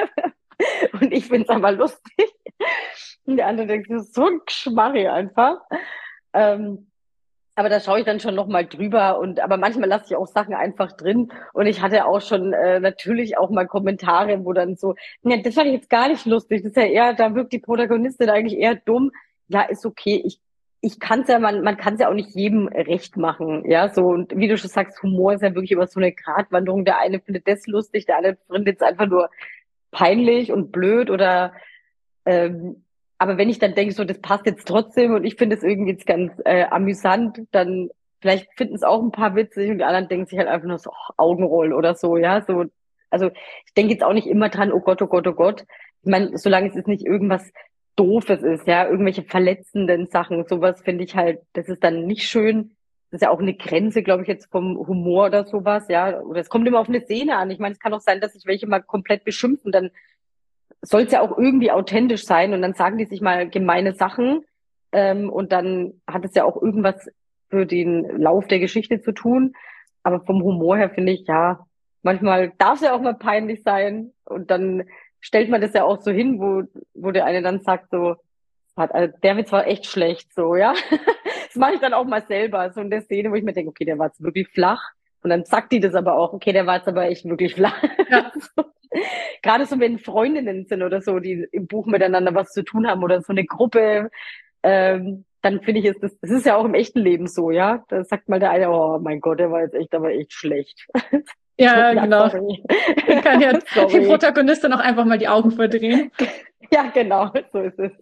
Und ich find's aber lustig. Und der andere denkt, das ist so ein Geschmarri einfach. Ähm, aber da schaue ich dann schon noch mal drüber und aber manchmal lasse ich auch Sachen einfach drin und ich hatte auch schon äh, natürlich auch mal Kommentare, wo dann so, ja, das fand ich jetzt gar nicht lustig, das ist ja eher, da wirkt die Protagonistin eigentlich eher dumm. Ja, ist okay, ich ich kann es ja, man man kann es ja auch nicht jedem recht machen, ja, so und wie du schon sagst, Humor ist ja wirklich immer so eine Gratwanderung. Der eine findet das lustig, der andere findet es einfach nur peinlich und blöd oder ähm, aber wenn ich dann denke, so, das passt jetzt trotzdem und ich finde es irgendwie jetzt ganz äh, amüsant, dann vielleicht finden es auch ein paar witzig und die anderen denken sich halt einfach nur so, oh, Augenroll oder so, ja, so. Also ich denke jetzt auch nicht immer dran, oh Gott, oh Gott, oh Gott. Ich meine, solange es jetzt nicht irgendwas Doofes ist, ja, irgendwelche verletzenden Sachen, sowas finde ich halt, das ist dann nicht schön. Das ist ja auch eine Grenze, glaube ich, jetzt vom Humor oder sowas, ja. Oder es kommt immer auf eine Szene an. Ich meine, es kann auch sein, dass sich welche mal komplett beschimpfen, dann soll es ja auch irgendwie authentisch sein und dann sagen die sich mal gemeine Sachen ähm, und dann hat es ja auch irgendwas für den Lauf der Geschichte zu tun. Aber vom Humor her finde ich, ja, manchmal darf es ja auch mal peinlich sein und dann stellt man das ja auch so hin, wo, wo der eine dann sagt so, hat, also der Witz war echt schlecht, so, ja. Das mache ich dann auch mal selber, so in der Szene, wo ich mir denke, okay, der war jetzt wirklich flach. Und dann sagt die das aber auch, okay, der war jetzt aber echt wirklich flach. ja. So. Gerade so, wenn Freundinnen sind oder so, die im Buch miteinander was zu tun haben oder so eine Gruppe, ähm, dann finde ich, ist das, das ist ja auch im echten Leben so, ja. Da sagt mal der eine, oh mein Gott, der war jetzt echt, aber echt schlecht. So, Ja, ja, genau. sorry. Dann kann ja die Sorry. Protagonistin auch einfach mal die Augen verdrehen. Ja, genau, so ist es.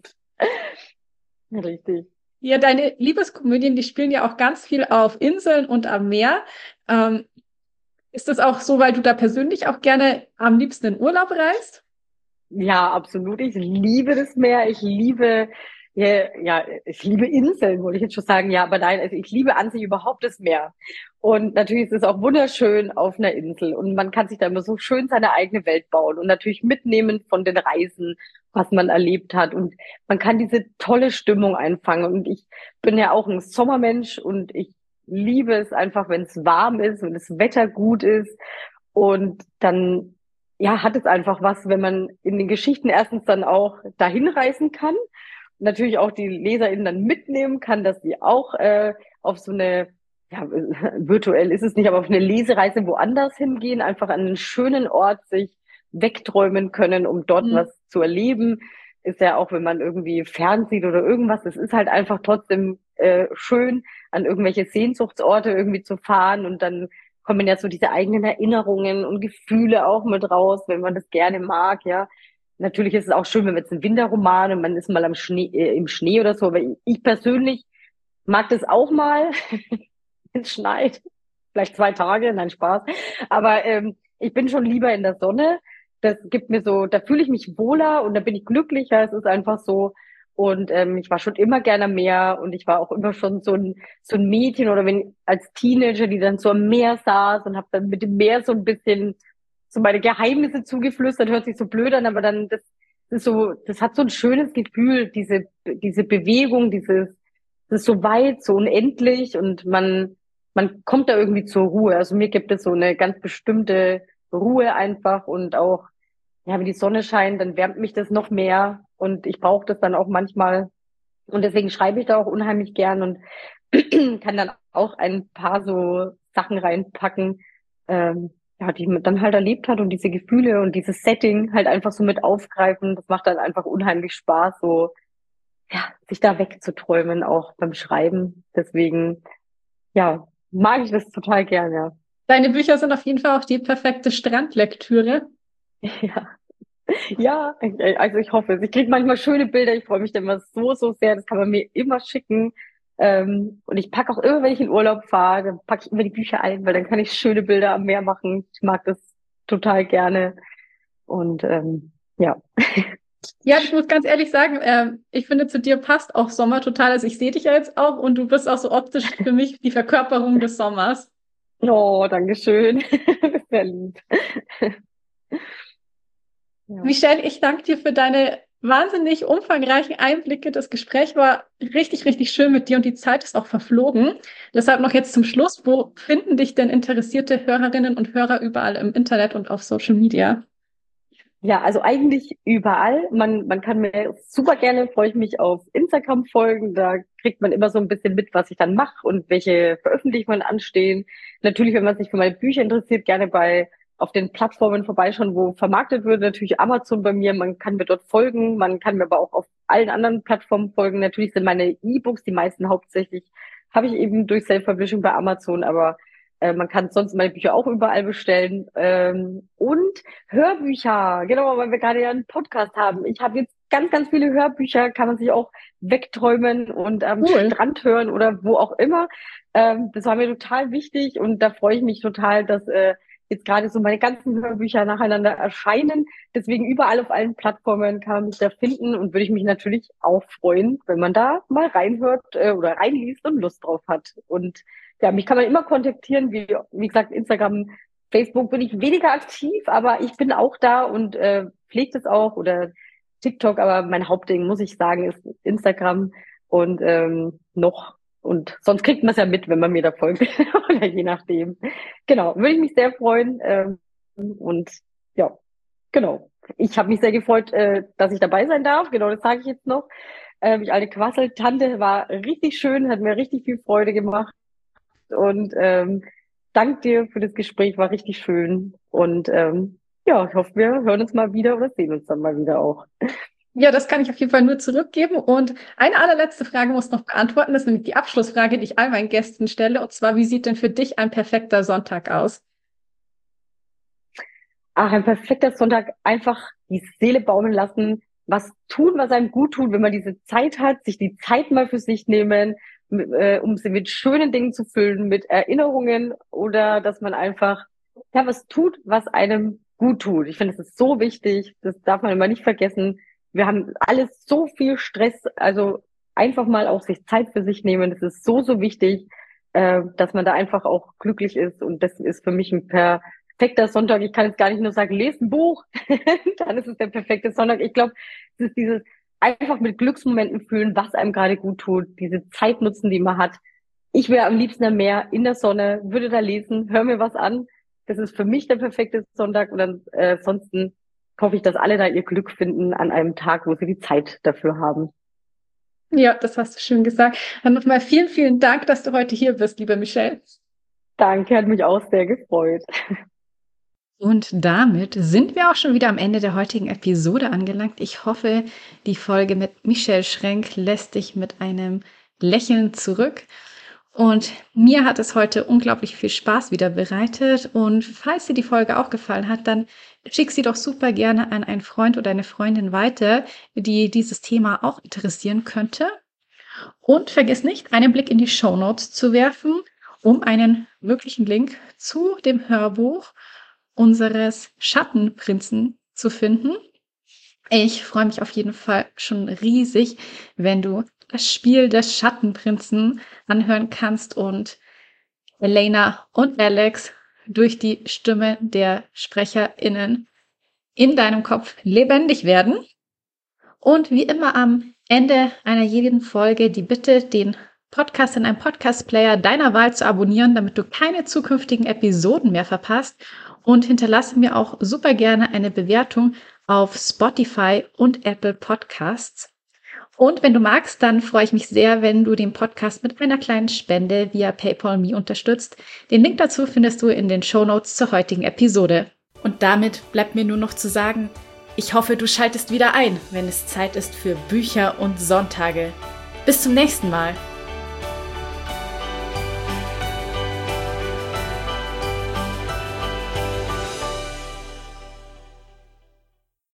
Richtig. Ja, deine Liebeskomödien, die spielen ja auch ganz viel auf Inseln und am Meer. Ähm, ist das auch so, weil du da persönlich auch gerne am liebsten in Urlaub reist? Ja, absolut. Ich liebe das Meer. Ich liebe, ja, ja, ich liebe Inseln, wollte ich jetzt schon sagen. Ja, aber nein, also ich liebe an sich überhaupt das Meer. Und natürlich ist es auch wunderschön auf einer Insel. Und man kann sich da immer so schön seine eigene Welt bauen und natürlich mitnehmen von den Reisen, was man erlebt hat. Und man kann diese tolle Stimmung einfangen. Und ich bin ja auch ein Sommermensch und ich liebe es einfach, wenn es warm ist, wenn das Wetter gut ist. Und dann ja, hat es einfach was, wenn man in den Geschichten erstens dann auch dahin reisen kann, natürlich auch die LeserInnen dann mitnehmen kann, dass sie auch äh, auf so eine, ja, virtuell ist es nicht, aber auf eine Lesereise woanders hingehen, einfach an einen schönen Ort sich wegträumen können, um dort Mhm. was zu erleben. Ist ja auch, wenn man irgendwie fernsieht oder irgendwas, es ist halt einfach trotzdem äh, schön, an irgendwelche Sehnsuchtsorte irgendwie zu fahren und dann kommen ja so diese eigenen Erinnerungen und Gefühle auch mit raus, wenn man das gerne mag, ja. Natürlich ist es auch schön, wenn man jetzt einen Winterroman und man ist mal am Schnee, äh, im Schnee oder so, aber ich persönlich mag das auch mal, wenn es schneit. Vielleicht zwei Tage, nein, Spaß. Aber ähm, ich bin schon lieber in der Sonne. Das gibt mir so, da fühle ich mich wohler und da bin ich glücklicher. Es ist einfach so. Und ähm, ich war schon immer gerne am Meer und ich war auch immer schon so ein so ein Mädchen oder wenn als Teenager, die dann so am Meer saß und habe dann mit dem Meer so ein bisschen so meine Geheimnisse zugeflüstert, hört sich so blöd an, aber dann das, das ist so, das hat so ein schönes Gefühl, diese diese Bewegung, dieses, das ist so weit, so unendlich und man man kommt da irgendwie zur Ruhe. Also mir gibt es so eine ganz bestimmte Ruhe einfach und auch, ja, wenn die Sonne scheint, dann wärmt mich das noch mehr und ich brauche das dann auch manchmal und deswegen schreibe ich da auch unheimlich gern und kann dann auch ein paar so Sachen reinpacken, ähm, ja, die man dann halt erlebt hat und diese Gefühle und dieses Setting halt einfach so mit aufgreifen. Das macht dann einfach unheimlich Spaß, so, ja, sich da wegzuträumen, auch beim Schreiben. Deswegen, ja, mag ich das total gerne. Deine Bücher sind auf jeden Fall auch die perfekte Strandlektüre. Ja, ja, also ich hoffe es. Ich kriege manchmal schöne Bilder. Ich freue mich dann immer so, so sehr. Das kann man mir immer schicken. Ähm, und ich packe auch immer, wenn ich in Urlaub fahre, dann packe ich immer die Bücher ein, weil dann kann ich schöne Bilder am Meer machen. Ich mag das total gerne. Und ähm, ja, Ja, ich muss ganz ehrlich sagen, ähm, ich finde, zu dir passt auch Sommer total. Also ich sehe dich ja jetzt auch und du bist auch so optisch für mich die Verkörperung des Sommers. oh, Dankeschön. Das ist sehr lieb. Ja. Michelle, ich danke dir für deine wahnsinnig umfangreichen Einblicke. Das Gespräch war richtig, richtig schön mit dir und die Zeit ist auch verflogen. Deshalb noch jetzt zum Schluss, wo finden dich denn interessierte Hörerinnen und Hörer überall im Internet und auf Social Media? Ja, also eigentlich überall. Man, man kann mir super gerne, freue ich mich, auf Instagram folgen. Da kriegt man immer so ein bisschen mit, was ich dann mache und welche Veröffentlichungen anstehen. Natürlich, wenn man sich für meine Bücher interessiert, gerne bei auf den Plattformen vorbeischauen, wo vermarktet wird. Natürlich Amazon bei mir. Man kann mir dort folgen. Man kann mir aber auch auf allen anderen Plattformen folgen. Natürlich sind meine E-Books, die meisten hauptsächlich, habe ich eben durch Self-Publishing bei Amazon, aber äh, man kann sonst meine Bücher auch überall bestellen. Ähm, und Hörbücher, genau, weil wir gerade ja einen Podcast haben. Ich habe jetzt ganz, ganz viele Hörbücher, kann man sich auch wegträumen und am Cool. Strand hören oder wo auch immer. Ähm, das war mir total wichtig und da freue ich mich total, dass äh, jetzt gerade so meine ganzen Hörbücher nacheinander erscheinen. Deswegen überall auf allen Plattformen kann man mich da finden und würde ich mich natürlich auch freuen, wenn man da mal reinhört äh, oder reinliest und Lust drauf hat. Und ja, mich kann man immer kontaktieren, wie, wie gesagt, Instagram, Facebook bin ich weniger aktiv, aber ich bin auch da und äh, pflege das auch oder TikTok, aber mein Hauptding, muss ich sagen, ist Instagram und ähm, noch und sonst kriegt man es ja mit, wenn man mir da folgt oder je nachdem. Genau, würde ich mich sehr freuen ähm, und ja, genau. Ich habe mich sehr gefreut, äh, dass ich dabei sein darf. Genau, das sage ich jetzt noch. Ähm, ich alte Quasseltante war richtig schön, hat mir richtig viel Freude gemacht und ähm, danke dir für das Gespräch, war richtig schön. Und ähm, ja, ich hoffe, wir hören uns mal wieder oder sehen uns dann mal wieder auch. Ja, das kann ich auf jeden Fall nur zurückgeben. Und eine allerletzte Frage muss noch beantworten. Das ist nämlich die Abschlussfrage, die ich all meinen Gästen stelle. Und zwar, wie sieht denn für dich ein perfekter Sonntag aus? Ach, ein perfekter Sonntag, einfach die Seele baumeln lassen, was tun, was einem gut tut, wenn man diese Zeit hat, sich die Zeit mal für sich nehmen, m- äh, um sie mit schönen Dingen zu füllen, mit Erinnerungen oder dass man einfach, ja, was tut, was einem gut tut. Ich finde, das ist so wichtig, das darf man immer nicht vergessen. Wir haben alles so viel Stress, also einfach mal auch sich Zeit für sich nehmen, das ist so, so wichtig, äh, dass man da einfach auch glücklich ist und das ist für mich ein perfekter Sonntag. Ich kann jetzt gar nicht nur sagen, lest ein Buch, dann ist es der perfekte Sonntag. Ich glaube, es ist dieses einfach mit Glücksmomenten fühlen, was einem gerade gut tut, diese Zeit nutzen, die man hat. Ich wäre am liebsten am Meer, in der Sonne, würde da lesen, hör mir was an. das ist für mich der perfekte Sonntag. Und dann äh, ansonsten hoffe ich, dass alle da ihr Glück finden an einem Tag, wo sie die Zeit dafür haben. Ja, das hast du schön gesagt. Dann nochmal vielen, vielen Dank, dass du heute hier bist, liebe Michelle. Danke, hat mich auch sehr gefreut. Und damit sind wir auch schon wieder am Ende der heutigen Episode angelangt. Ich hoffe, die Folge mit Michelle Schrenk lässt dich mit einem Lächeln zurück. Und mir hat es heute unglaublich viel Spaß wieder bereitet. Und falls dir die Folge auch gefallen hat, dann schick sie doch super gerne an einen Freund oder eine Freundin weiter, die dieses Thema auch interessieren könnte. Und vergiss nicht, einen Blick in die Shownotes zu werfen, um einen möglichen Link zu dem Hörbuch unseres Schattenprinzen zu finden. Ich freue mich auf jeden Fall schon riesig, wenn du das Spiel des Schattenprinzen anhören kannst und Elena und Alex durch die Stimme der SprecherInnen in deinem Kopf lebendig werden. Und wie immer am Ende einer jeden Folge die Bitte, den Podcast in einem Podcast-Player deiner Wahl zu abonnieren, damit du keine zukünftigen Episoden mehr verpasst. Und hinterlasse mir auch super gerne eine Bewertung auf Spotify und Apple Podcasts. Und wenn du magst, dann freue ich mich sehr, wenn du den Podcast mit einer kleinen Spende via PayPal Me unterstützt. Den Link dazu findest du in den Shownotes zur heutigen Episode. Und damit bleibt mir nur noch zu sagen, ich hoffe, du schaltest wieder ein, wenn es Zeit ist für Bücher und Sonntage. Bis zum nächsten Mal.